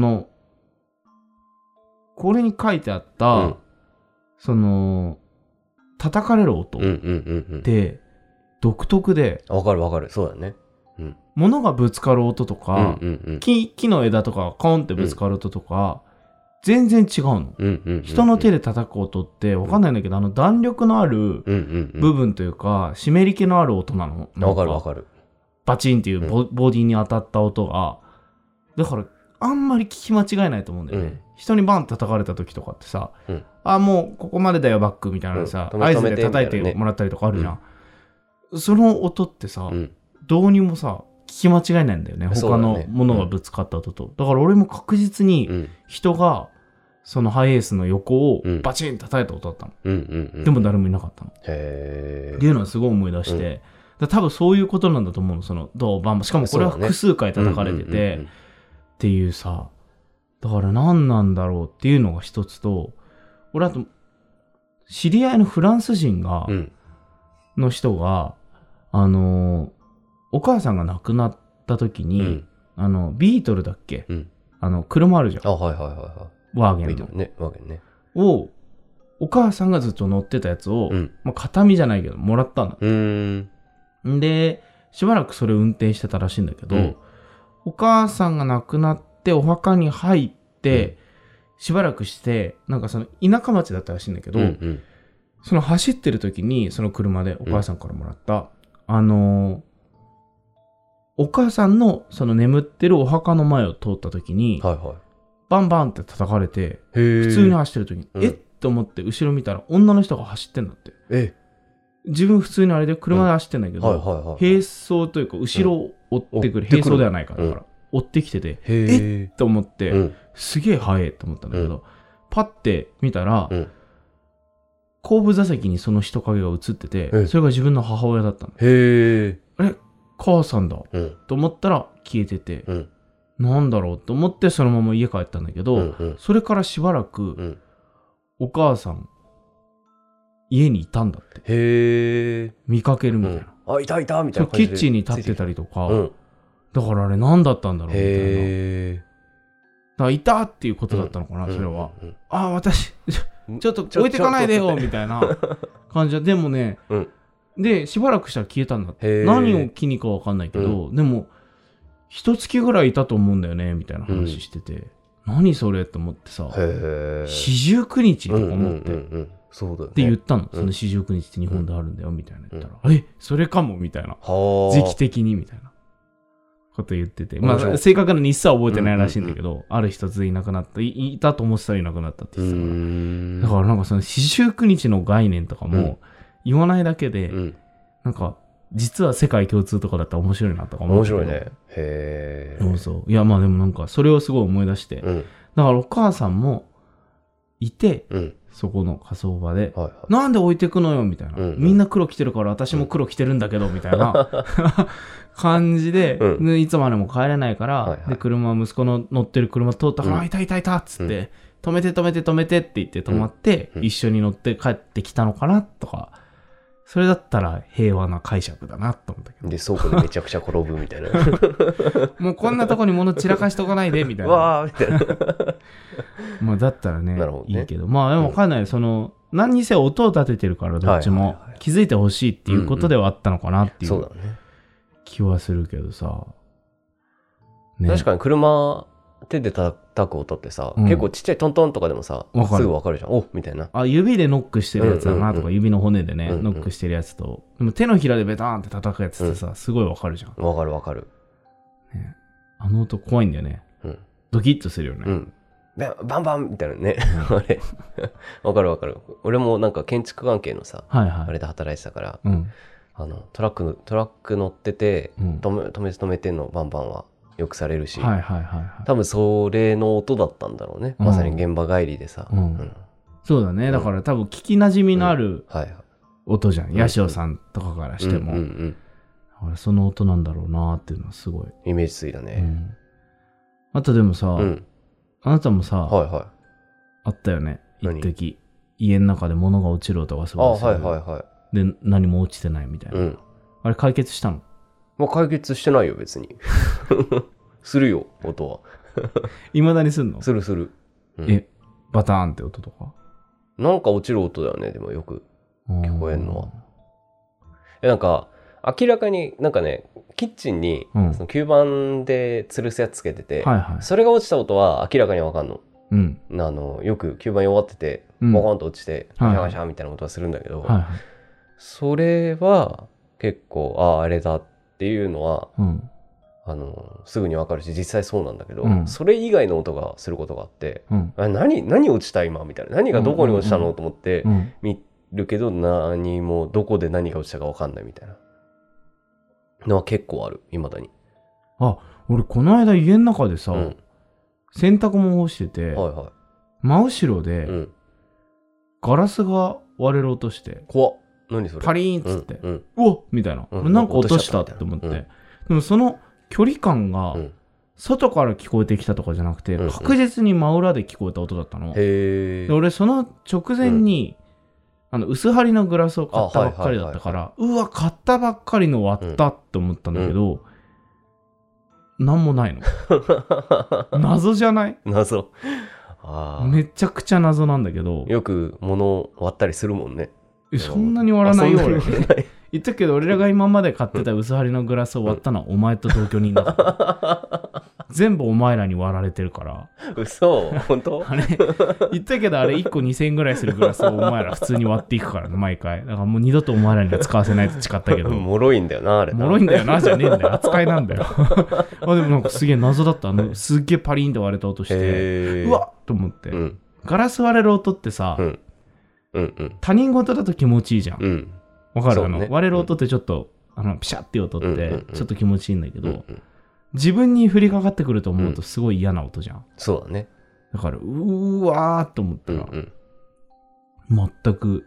[SPEAKER 4] これに書いてあった、その、叩かれる音って独特で。
[SPEAKER 3] わかる、そうだね。
[SPEAKER 4] 物がぶつかる音とか、木の枝とかがコンってぶつかる音とか、全然違うの。人の手で叩く音ってわかんないんだけど、弾力のある部分というか、湿り気のある音なの。
[SPEAKER 3] わかる。
[SPEAKER 4] バチンっていうボディに当たった音が。だから、あんまり聞き間違えないと思うんだよね。人にバン叩かれた時とかってさ、もうここまでだよバックみたいなさ、合図で叩いてもらったりとかあるじゃん。その音ってさ、どうにもさ、聞き間違えないんだよね。他のものがぶつかった音と。だから俺も確実に人が、そのハイエースの横をバチン叩いた音だったの。でも誰もいなかったの。っていうのはすごい思い出して、多分そういうことなんだと思うの。そのドーバン、しかもこれは複数回叩かれててっていうさ、だから何なんだろうっていうのが一つと、俺あと知り合いのフランス人の人がお母さんが亡くなった時に、ビートルだっけ、車あるじゃん。ワーゲンの。
[SPEAKER 3] ワーゲンね。
[SPEAKER 4] を、お母さんがずっと乗ってたやつを、形見じゃないけど、もらったんだ。で、しばらくそれを運転してたらしいんだけど、お母さんが亡くなってお墓に入っ 、しばらくしてなんかその田舎町だったらしいんだけど、その走ってる時にその車でお母さんからもらった、お母さんのその眠ってるお墓の前を通った時に、バンバンって叩かれて、普通に走ってる時に、えっと思って後ろ見たら女の人が走ってんだって。自分普通にあれで車で走ってんだけど、並走というか後ろを追ってくる、並走ではないから、だから追ってきてて、えっと思って、すげえ速いと思ったんだけど、パッて見たら、後部座席にその人影が映ってて、それが自分の母親だったの。あれ母さんだ、と思ったら消えてて、なんだろうと思ってそのまま家帰ったんだけど、それからしばらく、お母さん家にいたんだって。見かけるみたいな。
[SPEAKER 3] あ、いたいたみたいな感じで。
[SPEAKER 4] キッチンに立ってたりとか、だからあれ何だったんだろうみたいな。だからいたっていうことだったのかな、それは。あ、私ちょっと置いてかないでよみたいな感じで、でもね、でしばらくしたら消えたんだって。何を機にか分かんないけど、でも一月ぐらいいたと思うんだよねみたいな話してて、何それと思ってさ、四十九日とか思って、
[SPEAKER 3] そうだね、
[SPEAKER 4] って言ったの、その四十九日って日本であるんだよみたいな言ったら、それかもみたいな、時期的にみたいなこと言ってて、まあ正確な日数は覚えてないらしいんだけど、ある日突然いなくなった、いたと思ってたらいなくなったって言ってたから、だからなんかその四十九日の概念とかも言わないだけで、なんか実は世界共通とかだったら面白いなとか思う。
[SPEAKER 3] 面白いね。へ
[SPEAKER 4] え。そう。いやまあでもなんかそれをすごい思い出して、だからお母さんもいて、そこの火葬場で、なんで置いてくのよみたいな、みんな黒着てるから私も黒着てるんだけどみたいな感じで、いつまでも帰れないから、で車息子の乗ってる車通ったから、いたいたいたっつって、止めて止めて止めてって言って止まって、一緒に乗って帰ってきたのかなとか、それだったら平和な解釈だなと思ったけど。
[SPEAKER 3] で倉庫でめちゃくちゃ転ぶみたいな
[SPEAKER 4] もうこんなとこに物散らかしとかないでみたいな
[SPEAKER 3] わーみたいな
[SPEAKER 4] まあだったら ねいいけど、まあでも分かんない、その何にせよ音を立ててるからどっちも気づいてほしいっていうことではあったのかなっていう気はするけどさ、
[SPEAKER 3] 確かに車手で叩く音ってさ、結構ちっちゃいトントンとかでもさ、すぐ分かるじゃん。おみたいな。
[SPEAKER 4] あ、指でノックしてるやつだなとか、指の骨でね、ノックしてるやつと、でも手のひらでベターンって叩くやつってさ、すごい分かるじゃん。
[SPEAKER 3] 分かる分かる。
[SPEAKER 4] あの音怖いんだよね。ドキッとするよね。
[SPEAKER 3] バンバンみたいなね。あれ。分かる分かる。俺もなんか建築関係のさ、あれで働いてたから、トラック乗ってて、止めてんのバンバンは。よくされるし、多分それの音だったんだろうね、まさに現場帰りでさ、
[SPEAKER 4] そうだね、だから多分聞きなじみのある音じゃん、八潮さんとかからしても、その音なんだろうなっていうのはすごい
[SPEAKER 3] イメージついたね、
[SPEAKER 4] あとでもさ、あなたもさ、あったよね一時家の中で物が落ちる音がすごいする、で何も落ちてないみたいな、あれ解決したの？
[SPEAKER 3] まあ解決してないよ別にするよ音は
[SPEAKER 4] 未だにすんの？
[SPEAKER 3] する、
[SPEAKER 4] バターンって音とか
[SPEAKER 3] なんか落ちる音だよね。でもよく聞こえんのはなんか明らかになんかね、キッチンにその吸盤で吊るすやつつけてて、それが落ちた音は明らかにわかんの、よく吸盤弱っててボコンと落ちてガシャガシャみたいな音はするんだけど、それは結構あれだっていうのは、すぐに分かるし実際そうなんだけど、それ以外の音がすることがあって、何落ちた今みたいな、何がどこに落ちたのと思って見るけど、何もどこで何が落ちたか分かんないみたいなのは結構ある未だに。
[SPEAKER 4] 俺この間家の中でさ、洗濯物干してて、真後ろで、ガラスが割れる音して、
[SPEAKER 3] 怖っ、何それ、
[SPEAKER 4] パリーンっつって、うわっみたいな、なんか落としたって思って、でもその距離感が外から聞こえてきたとかじゃなくて、確実に真裏で聞こえた音だったの。で俺その直前に、薄張りのグラスを買ったばっかりだったから、うわ買ったばっかりの割ったって思ったんだけど、なんもないの謎じゃない？
[SPEAKER 3] 謎。
[SPEAKER 4] めちゃくちゃ謎なんだけど、
[SPEAKER 3] よく物割ったりするもんね。
[SPEAKER 4] そんなに割らないよ俺言ったけど、俺らが今まで買ってた薄張りのグラスを割ったのはお前と同居人だから全部お前らに割られてるから。
[SPEAKER 3] 嘘本当？
[SPEAKER 4] あれ言ったけど、あれ1個2000円ぐらいするグラスをお前ら普通に割っていくからね、毎回。だからもう二度とお前らには使わせないと誓ったけど。
[SPEAKER 3] 脆いんだよな、あれな。
[SPEAKER 4] 脆いんだよなじゃねえんだよ、扱いなんだよ。あ、でもなんかすげえ謎だった。すっげえパリーンって割れた音して、うわっと思って、ガラス割れる音ってさ、他人事だと気持ちいいじゃん。わかる？割れる音ってちょっと、ピシャっていう音ってちょっと気持ちいいんだけど、自分に降りかかってくると思うとすごい嫌な音じゃん。
[SPEAKER 3] そうだね。
[SPEAKER 4] だからうわーっと思ったら、全く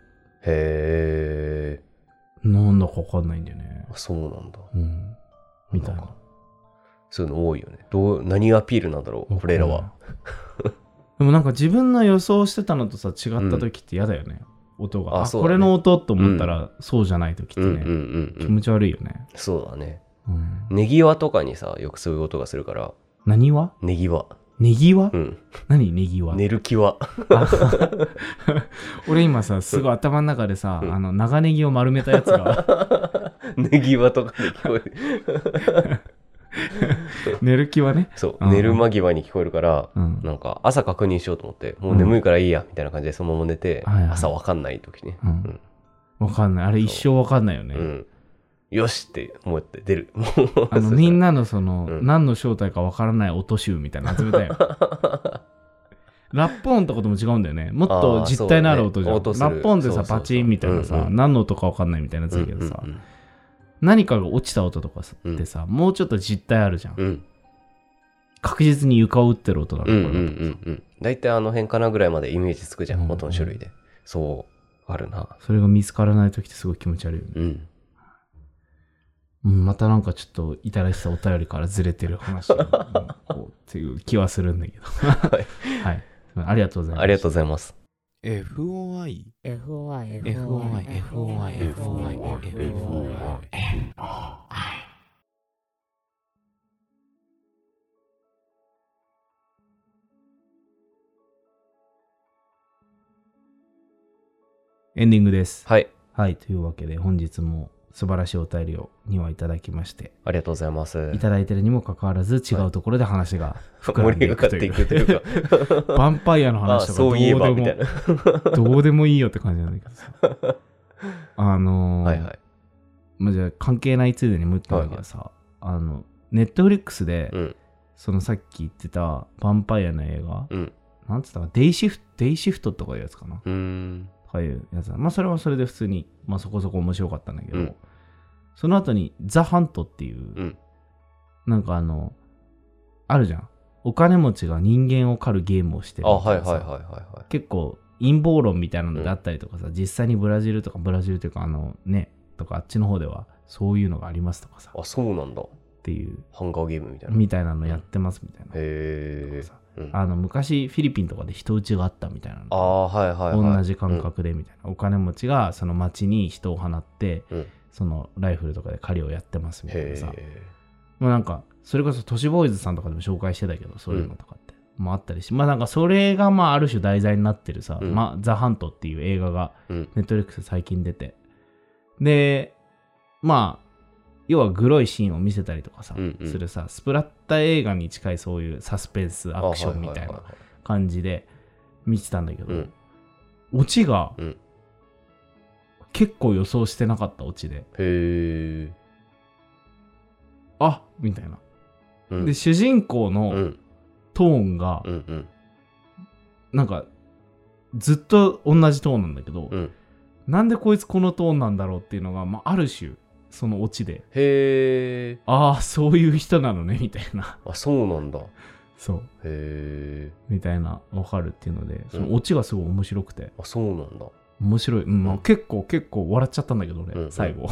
[SPEAKER 4] なんだか分かんないんだよね。
[SPEAKER 3] そうなんだ。
[SPEAKER 4] みたいな。
[SPEAKER 3] そういうの多いよね。何アピールなんだろう、これらは。
[SPEAKER 4] でもなんか自分の予想してたのとさ違った時って嫌だよね。音が。これの音と思ったらそうじゃない時ってね。気持ち悪いよね。
[SPEAKER 3] そうだね。ネギ輪とかにさ、よくそういう音がするから。
[SPEAKER 4] 何輪？
[SPEAKER 3] ネギ輪。
[SPEAKER 4] ネギ輪？何ネギ輪？
[SPEAKER 3] 寝る気輪。
[SPEAKER 4] 俺今さ、すごい頭の中でさ、長ネギを丸めたやつが。
[SPEAKER 3] ネギ輪とかで聞こえる。
[SPEAKER 4] 寝る気はね。
[SPEAKER 3] そう、寝る間際に聞こえるから、なんか朝確認しようと思って、もう眠いからいいや、みたいな感じでそのまま寝て、朝わかんない時ね。
[SPEAKER 4] わかんない。あれ一生わかんないよね。
[SPEAKER 3] よしって思って出る。
[SPEAKER 4] みんなの何の正体かわからない音集みたいなの集めたよ。ラップ音とかとも違うんだよね。もっと実体のある音じゃん。ラップ音でさ、パチンみたいなさ、何の音かわかんないみたいなやつだけどさ、何かが落ちた音とかってさ、もうちょっと実体あるじゃん。確実に床を打ってる音だろ。
[SPEAKER 3] だいたいあの辺かなぐらいまでイメージつくじゃん、元の種類で。そう、あるな。
[SPEAKER 4] それが見つからない時ってすごい気持ち悪いよね。またなんかちょっといただいたお便りからずれてる話っていう気はするんだけど。はい。ありがとうございます。
[SPEAKER 3] ありがとうございます。
[SPEAKER 1] FOI FOI FOI FOI FOI FOI
[SPEAKER 4] エンディングです。
[SPEAKER 3] はい。
[SPEAKER 4] はい。というわけで本日も素晴らしいお便りを2話いただきまして、
[SPEAKER 3] ありがとうございます。
[SPEAKER 4] いただいてるにもかかわらず違うところで話が膨らんでいくという、
[SPEAKER 3] 盛り上がっていくというか
[SPEAKER 4] ヴァンパイアの話とかどうでもみたいなどうでもいいよって感じなんだけどさまあ、じゃあ関係ないついでにもう一個だけどさ、ネットフリックスで、そのさっき言ってたヴァンパイアの映画、なんつったかデイシフトとかいうやつかな、というやつだ。まあそれはそれで普通に、まあ、そこそこ面白かったんだけど、その後にザ・ハントっていう、なんかあるじゃん。お金持ちが人間を狩るゲームをしてるみたいなさ、結構陰謀論みたいなのであったりとかさ、実際にブラジルというかねとかあっちの方ではそういうのがありますとかさ。
[SPEAKER 3] あ、そうなんだ。
[SPEAKER 4] っていう
[SPEAKER 3] ハンガーゲーム
[SPEAKER 4] みたいなのやってますみたいな。
[SPEAKER 3] へ
[SPEAKER 4] え。昔フィリピンとかで人打ちがあったみたいな
[SPEAKER 3] の。
[SPEAKER 4] 同じ感覚でみたいな。お金持ちがその街に人を放って、そのライフルとかで狩りをやってますみたいなさ。まあなんかそれこそ都市ボーイズさんとかでも紹介してたけど、そういうのとかってもあったりし、まあなんかそれがまあある種題材になってるさ、まあザ・ハントっていう映画がネットフリックス最近出て、でまあ要はグロいシーンを見せたりとかさ、するさ、スプラッタ映画に近いそういうサスペンスアクションみたいな感じで見てたんだけど、オチが、結構予想してなかったオチで、あみたいな、で主人公のトーンが、なんかずっと同じトーンなんだけど、なんでこいつこのトーンなんだろうっていうのが、まあ、ある種そのオチで、そういう人なのねみたいな。
[SPEAKER 3] あ、そうなんだ。
[SPEAKER 4] そうみたいな分かるっていうので、そのオチがすごい面白くて、
[SPEAKER 3] あ、そうなんだ。
[SPEAKER 4] 面白い、まあ、結構笑っちゃったんだけどね、最後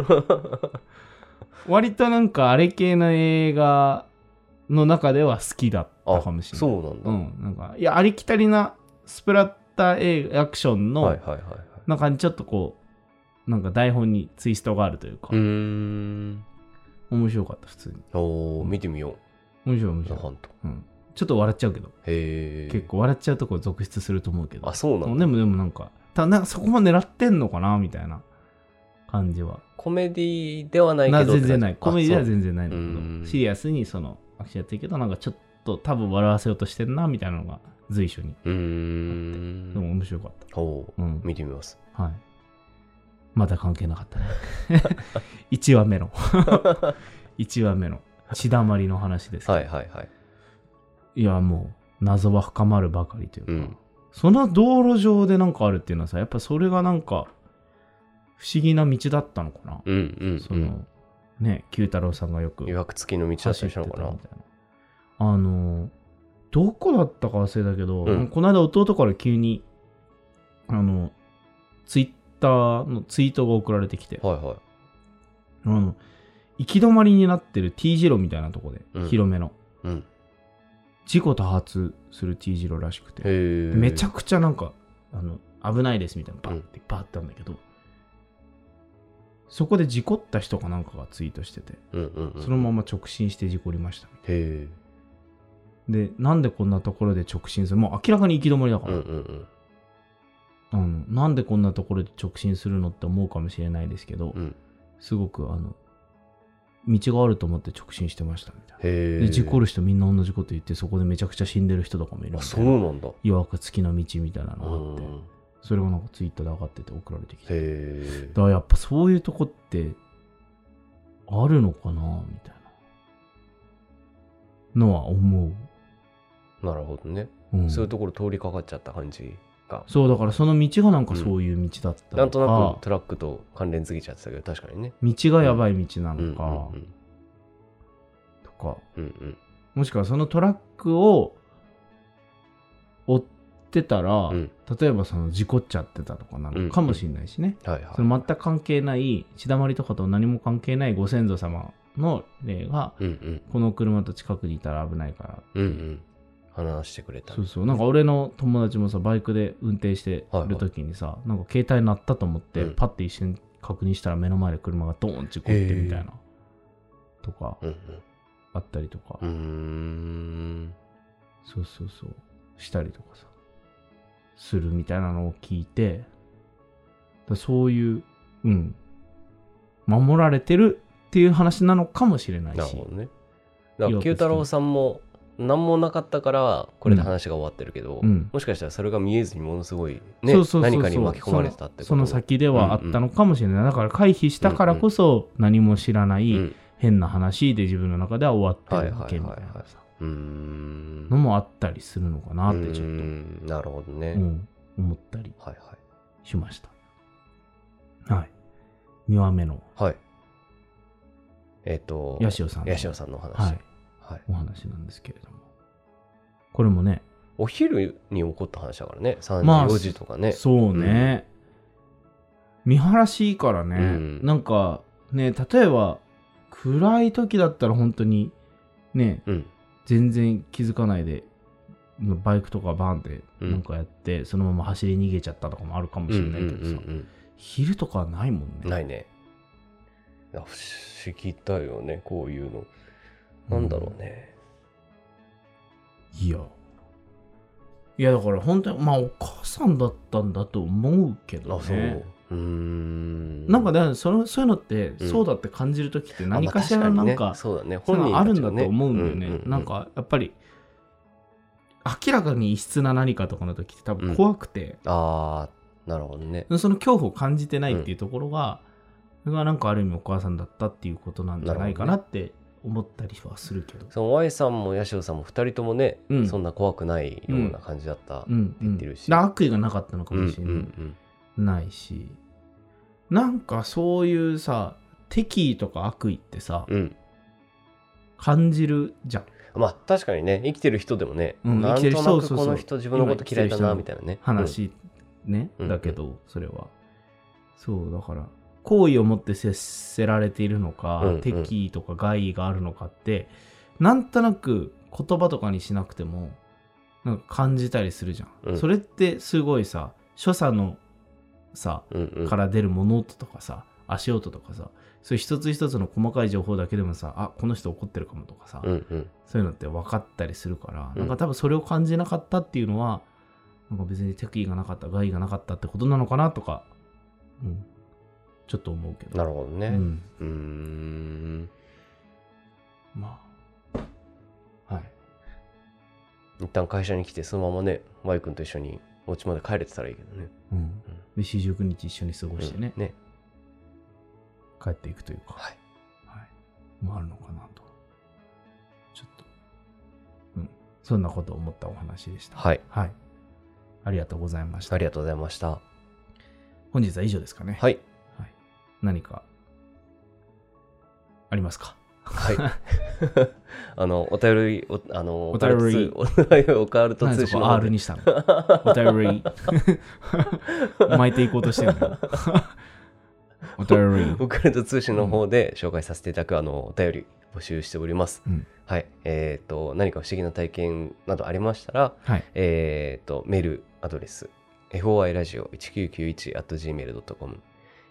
[SPEAKER 4] 割となんかあれ系の映画の中では好きだったかもしれない。
[SPEAKER 3] そうなんだ。
[SPEAKER 4] なんかいやありきたりなスプラッタアクションの中にちょっとこうなんか台本にツイストがあるというか、面白かった普通に。
[SPEAKER 3] 見てみよ
[SPEAKER 4] う。面白い。ちょっと笑っちゃうけど、結構笑っちゃうとこ続出すると思うけど。
[SPEAKER 3] あ、そうなんだ。
[SPEAKER 4] でもなんかそこまで狙ってんのかなみたいな感じは。
[SPEAKER 3] コメディではないけど
[SPEAKER 4] 全然ない。コメディでは全然ないんだけど、シリアスにそのアクションやってるけどなんかちょっと多分笑わせようとしてんなみたいなのが随所にあってでも面白かった。
[SPEAKER 3] 見てみます。
[SPEAKER 4] はい。また関係なかったね1話目の1話目の血だまりの話ですけど、いやもう謎は深まるばかりというか、その道路上でなんかあるっていうのはさ、やっぱそれがなんか不思議な道だったのかな。そのね、九太郎さんがよく
[SPEAKER 3] 予約付きの道だったりしたのかな。
[SPEAKER 4] どこだったか忘れたけど、この間弟から急にツイッターのツイートが送られてきて、行き止まりになってる T 字路みたいなとこで、広めの、事故多発する T 字路らしくて、めちゃくちゃなんか危ないですみたいなバッてバーってあるんだけど、そこで事故った人かなんかがツイートしてて、そのまま直進して事故りましたみたいな。で、なんでこんなところで直進する、もう明らかに行き止まりだから、なんでこんなところで直進するのって思うかもしれないですけど、すごく道があると思って直進してましたみたいな。で、事故る人みんな同じこと言って、そこでめちゃくちゃ死んでる人とかもいるみたいな。
[SPEAKER 3] そうなんだ。
[SPEAKER 4] いわくつきの道みたいなのがあって、それがなんかツイッターで上がってて送られてきて、だからやっぱそういうとこってあるのかなみたいなのは思う。
[SPEAKER 3] なるほどね、そういうところ通りかかっちゃった感じが。
[SPEAKER 4] そうだからその道がなんかそういう道だったのか、
[SPEAKER 3] なんとなくトラックと関連づけちゃってたけど、確かにね、
[SPEAKER 4] 道がやばい道なのか、とか、もしくはそのトラックを追ってたら、例えばその事故っちゃってたとかなのかもしれないしね、その全く関係ない血だまりとかと何も関係ないご先祖様の霊が、この車と近くにいたら危ないからって、
[SPEAKER 3] 話してくれた。
[SPEAKER 4] そうなんか俺の友達もさ、バイクで運転してる時にさ、なんか携帯鳴ったと思って、パッて一瞬確認したら目の前で車がドーン事故ってみたいなとか、あったりとか、そうしたりとかさするみたいなのを聞いて、そういう守られてるっていう話なのかもしれないし。
[SPEAKER 3] なるほどね。だから九太郎さんも何もなかったからこれで話が終わってるけど、もしかしたらそれが見えずにものすごいね、何かに巻き込まれてたってこと。
[SPEAKER 4] その先ではあったのかもしれない。だから回避したからこそ何も知らない変な話で自分の中では終わってるわけみたいなさのもあったりするのかなってちょっと
[SPEAKER 3] なるほどね、
[SPEAKER 4] 思ったりしました。はい。2話目のヤシオさん
[SPEAKER 3] の話、
[SPEAKER 4] お話なんですけれども、これもね
[SPEAKER 3] お昼に起こった話だからね、3時4時とかね。
[SPEAKER 4] そうね、見晴らしいいからね、なんかね、例えば暗い時だったら本当にね、全然気づかないでバイクとかバーンってなんかやって、そのまま走り逃げちゃったとかもあるかもしれないけどさ、昼とかはないもんね。
[SPEAKER 3] ないね。いや不思議だよね、こういうの。なんだろうね。
[SPEAKER 4] いやだから本当にお母さんだったんだと思うけどね。なんかね、そういうのってそうだって感じるときって何かしらなんかそういうのあるんだと思うんだよね。なんかやっぱり明らかに異質な何かとかの時って多分怖くて、
[SPEAKER 3] なるほどね。
[SPEAKER 4] その恐怖を感じてないっていうところが、それがなんかある意味お母さんだったっていうことなんじゃないかなって思ったりはするけど、
[SPEAKER 3] その Y さんもヤシオさんも2人ともね、そんな怖くないような感じだったって言ってるし、
[SPEAKER 4] 悪意がなかったのかもしれないし、なんかそういうさ、敵意とか悪意ってさ、感じるじゃん。
[SPEAKER 3] まあ確かにね、生きてる人でもね、なんとなくこの人自分のこと嫌いだなみたいなね
[SPEAKER 4] 話ね、だけどそれはそうだから、好意を持って接せられているのか、敵意とか害意があるのかってなんとなく言葉とかにしなくてもなんか感じたりするじゃん、それってすごいさ、所作のさ、から出る物音とかさ、足音とかさ、そういう一つ一つの細かい情報だけでもさ、この人怒ってるかもとかさ、そういうのって分かったりするから、なんか多分それを感じなかったっていうのはなんか別に敵意がなかった、害意がなかったってことなのかなとか、ちょっと思うけど。
[SPEAKER 3] なるほどね。 一旦会社に来てそのままね Y 君と一緒にお家まで帰れてたらいいけどね。
[SPEAKER 4] で四十九日一緒に過ごしてね、
[SPEAKER 3] ね
[SPEAKER 4] 帰っていくというか、
[SPEAKER 3] はい
[SPEAKER 4] もあるのかなとちょっとそんなことを思ったお話でした。
[SPEAKER 3] はい、
[SPEAKER 4] ありがとうございました。
[SPEAKER 3] ありがとうございました。
[SPEAKER 4] 本日は以上ですかね。
[SPEAKER 3] はい、
[SPEAKER 4] 何かありますか？
[SPEAKER 3] はいお便りオカルト通信の
[SPEAKER 4] R にしたのお便り巻いていこうとしてるのよお便り
[SPEAKER 3] オカルト通信の方で紹介させていただくお便り募集しております、はい。何か不思議な体験などありましたら、メールアドレス foiradio1991@gmail.com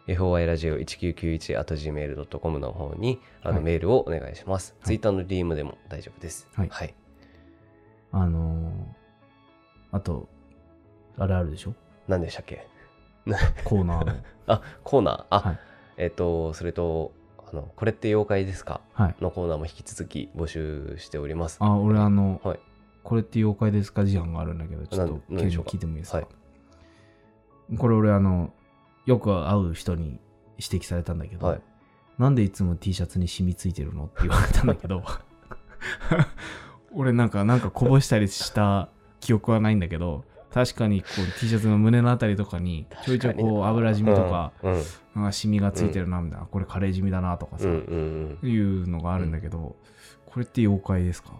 [SPEAKER 3] foiradio1991@gmail.com の方にメールをお願いします。ツイッターの DM でも大丈夫です。はい。
[SPEAKER 4] あとあれあるでしょ？
[SPEAKER 3] 何でしたっけ？
[SPEAKER 4] コーナーの
[SPEAKER 3] コーナーそれとこれって妖怪ですか？のコーナーも引き続き募集しております。
[SPEAKER 4] 俺これって妖怪ですか事案があるんだけど、ちょっと聞いてもいいですか？これ俺よく会う人に指摘されたんだけど、なんでいつも T シャツに染みついてるのって言われたんだけど俺なんかこぼしたりした記憶はないんだけど、確かにこう T シャツの胸のあたりとかにちょいちょいこう油染みとか、染みがついてるなみたいな、これカレー染みだなとかさ、いうのがあるんだけど、これって妖怪ですか？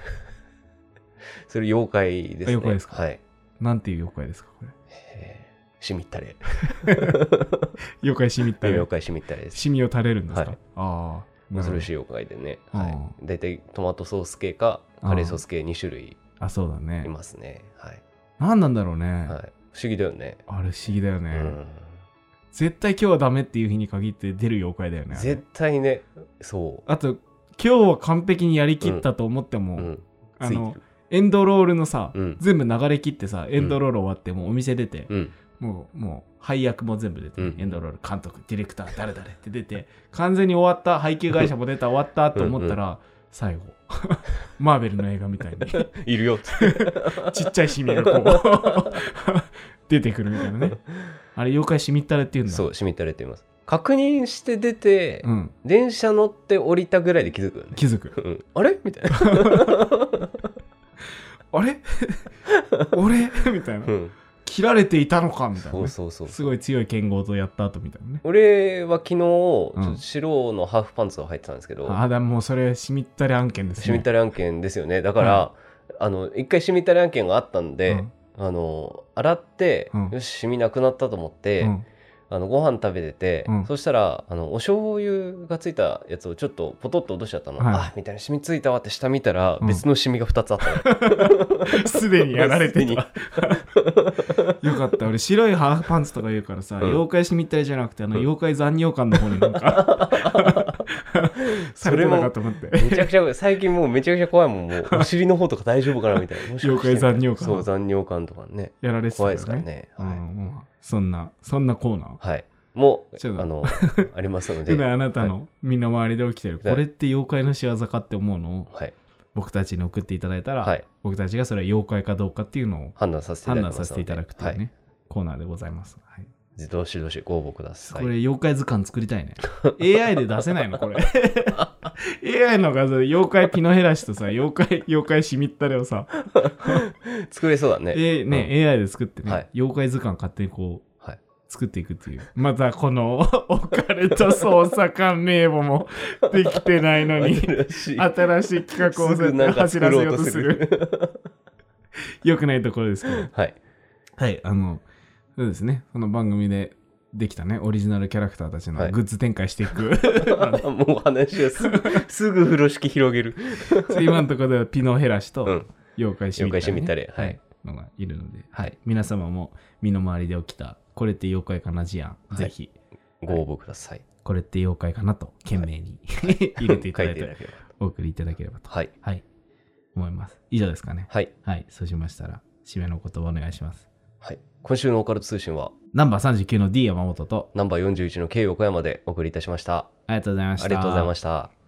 [SPEAKER 3] それ妖怪ですね。
[SPEAKER 4] 妖怪ですか？
[SPEAKER 3] はい。
[SPEAKER 4] なんていう妖怪ですかこれ？
[SPEAKER 3] しみったれ。
[SPEAKER 4] 妖怪しみったれ。
[SPEAKER 3] 妖怪しみったれです。
[SPEAKER 4] しみを垂れるんですか？
[SPEAKER 3] 恐ろしい妖怪でね。だいたいトマトソース系かカレーソース系2種類いますね。
[SPEAKER 4] 何なんだろうね。
[SPEAKER 3] 不思議だよね。
[SPEAKER 4] あれ不思議だよね。絶対今日はダメっていう日に限って出る妖怪だよね。
[SPEAKER 3] 絶対ね。そう。
[SPEAKER 4] あと今日は完璧にやりきったと思っても、エンドロールのさ、全部流れ切ってさ、エンドロール終わってもうお店出て、もう配役も全部出て、エンドロール監督ディレクター誰々って出て完全に終わった、配給会社も出た終わったと思ったら最後マーベルの映画みたいに
[SPEAKER 3] いるよ
[SPEAKER 4] ちっちゃいシミがこう出てくるみたいなね。あれ妖怪しみったれっていうんだ。
[SPEAKER 3] そうしみったれって言います。確認して出て、電車乗って降りたぐらいで気づくよね。
[SPEAKER 4] 気づく、
[SPEAKER 3] あれみたいな
[SPEAKER 4] あれ俺みたいな、切られていたのかみたいな、すごい強い剣豪とやった後みたいなね。
[SPEAKER 3] 俺は昨日ちょっと白のハーフパンツを履いてたんですけど、
[SPEAKER 4] もうそれしみったれ案件ですね。
[SPEAKER 3] しみったれ案件ですよね。だから、一回しみったれ案件があったんで、洗って、よししみなくなったと思って、ご飯食べてて、そしたらお醤油がついたやつをちょっとポトッと落としちゃったの、みたいな染みついたわって下見たら、別の染みが2つあったの
[SPEAKER 4] すでにやられてたよかった。俺白いハーフパンツとか言うからさ、妖怪しみったれじゃなくて妖怪残尿感の方になんかされてなかと思って。
[SPEAKER 3] めちゃくちゃ最近もうめちゃくちゃ怖いもん。もうお尻の方とか大丈夫かなみたいな。
[SPEAKER 4] 妖怪残尿感。
[SPEAKER 3] そう残尿感とかね。
[SPEAKER 4] やられてたよね。
[SPEAKER 3] 怖いですからね。
[SPEAKER 4] そんなコーナー
[SPEAKER 3] もうありますので、
[SPEAKER 4] あなたの身の回りで起きてる、これって妖怪の仕業かって思うのを、僕たちに送っていただいたら、僕たちがそれは妖怪かどうかっていうのを
[SPEAKER 3] 判断させていただく
[SPEAKER 4] というね、コーナーでございます。
[SPEAKER 3] どしどしご応募ください。
[SPEAKER 4] これ妖怪図鑑作りたいね。AI で出せないのこれAI の画像で妖怪ピノヘラシとさ、妖怪しみったれをさ
[SPEAKER 3] 作れそうだね。
[SPEAKER 4] AI で作ってね、妖怪図鑑勝手にこう作っていくっていう。またこのオカルト捜査官名簿もできてないのに新しい企画を走らせようとするよくないところですけど、そうですね、この番組でできたねオリジナルキャラクターたちのグッズ展開していく、
[SPEAKER 3] もう話はすぐ風呂敷広げる
[SPEAKER 4] 今のところではピノヘラシと妖怪しみたれのがいるので、皆様も身の回りで起きたこれって妖怪かな事案、ぜひ
[SPEAKER 3] ご応募ください。
[SPEAKER 4] これって妖怪かなと懸命に入れていただいてお送りいただければと思います。以上ですかね。そうしましたら締めの言葉お願いします。
[SPEAKER 3] 今週のオカルト通信は
[SPEAKER 4] ナンバー39の D 山本と
[SPEAKER 3] ナンバー41の K 横山でお送りいたしました。
[SPEAKER 4] ありがとうございました。
[SPEAKER 3] ありがとうございました。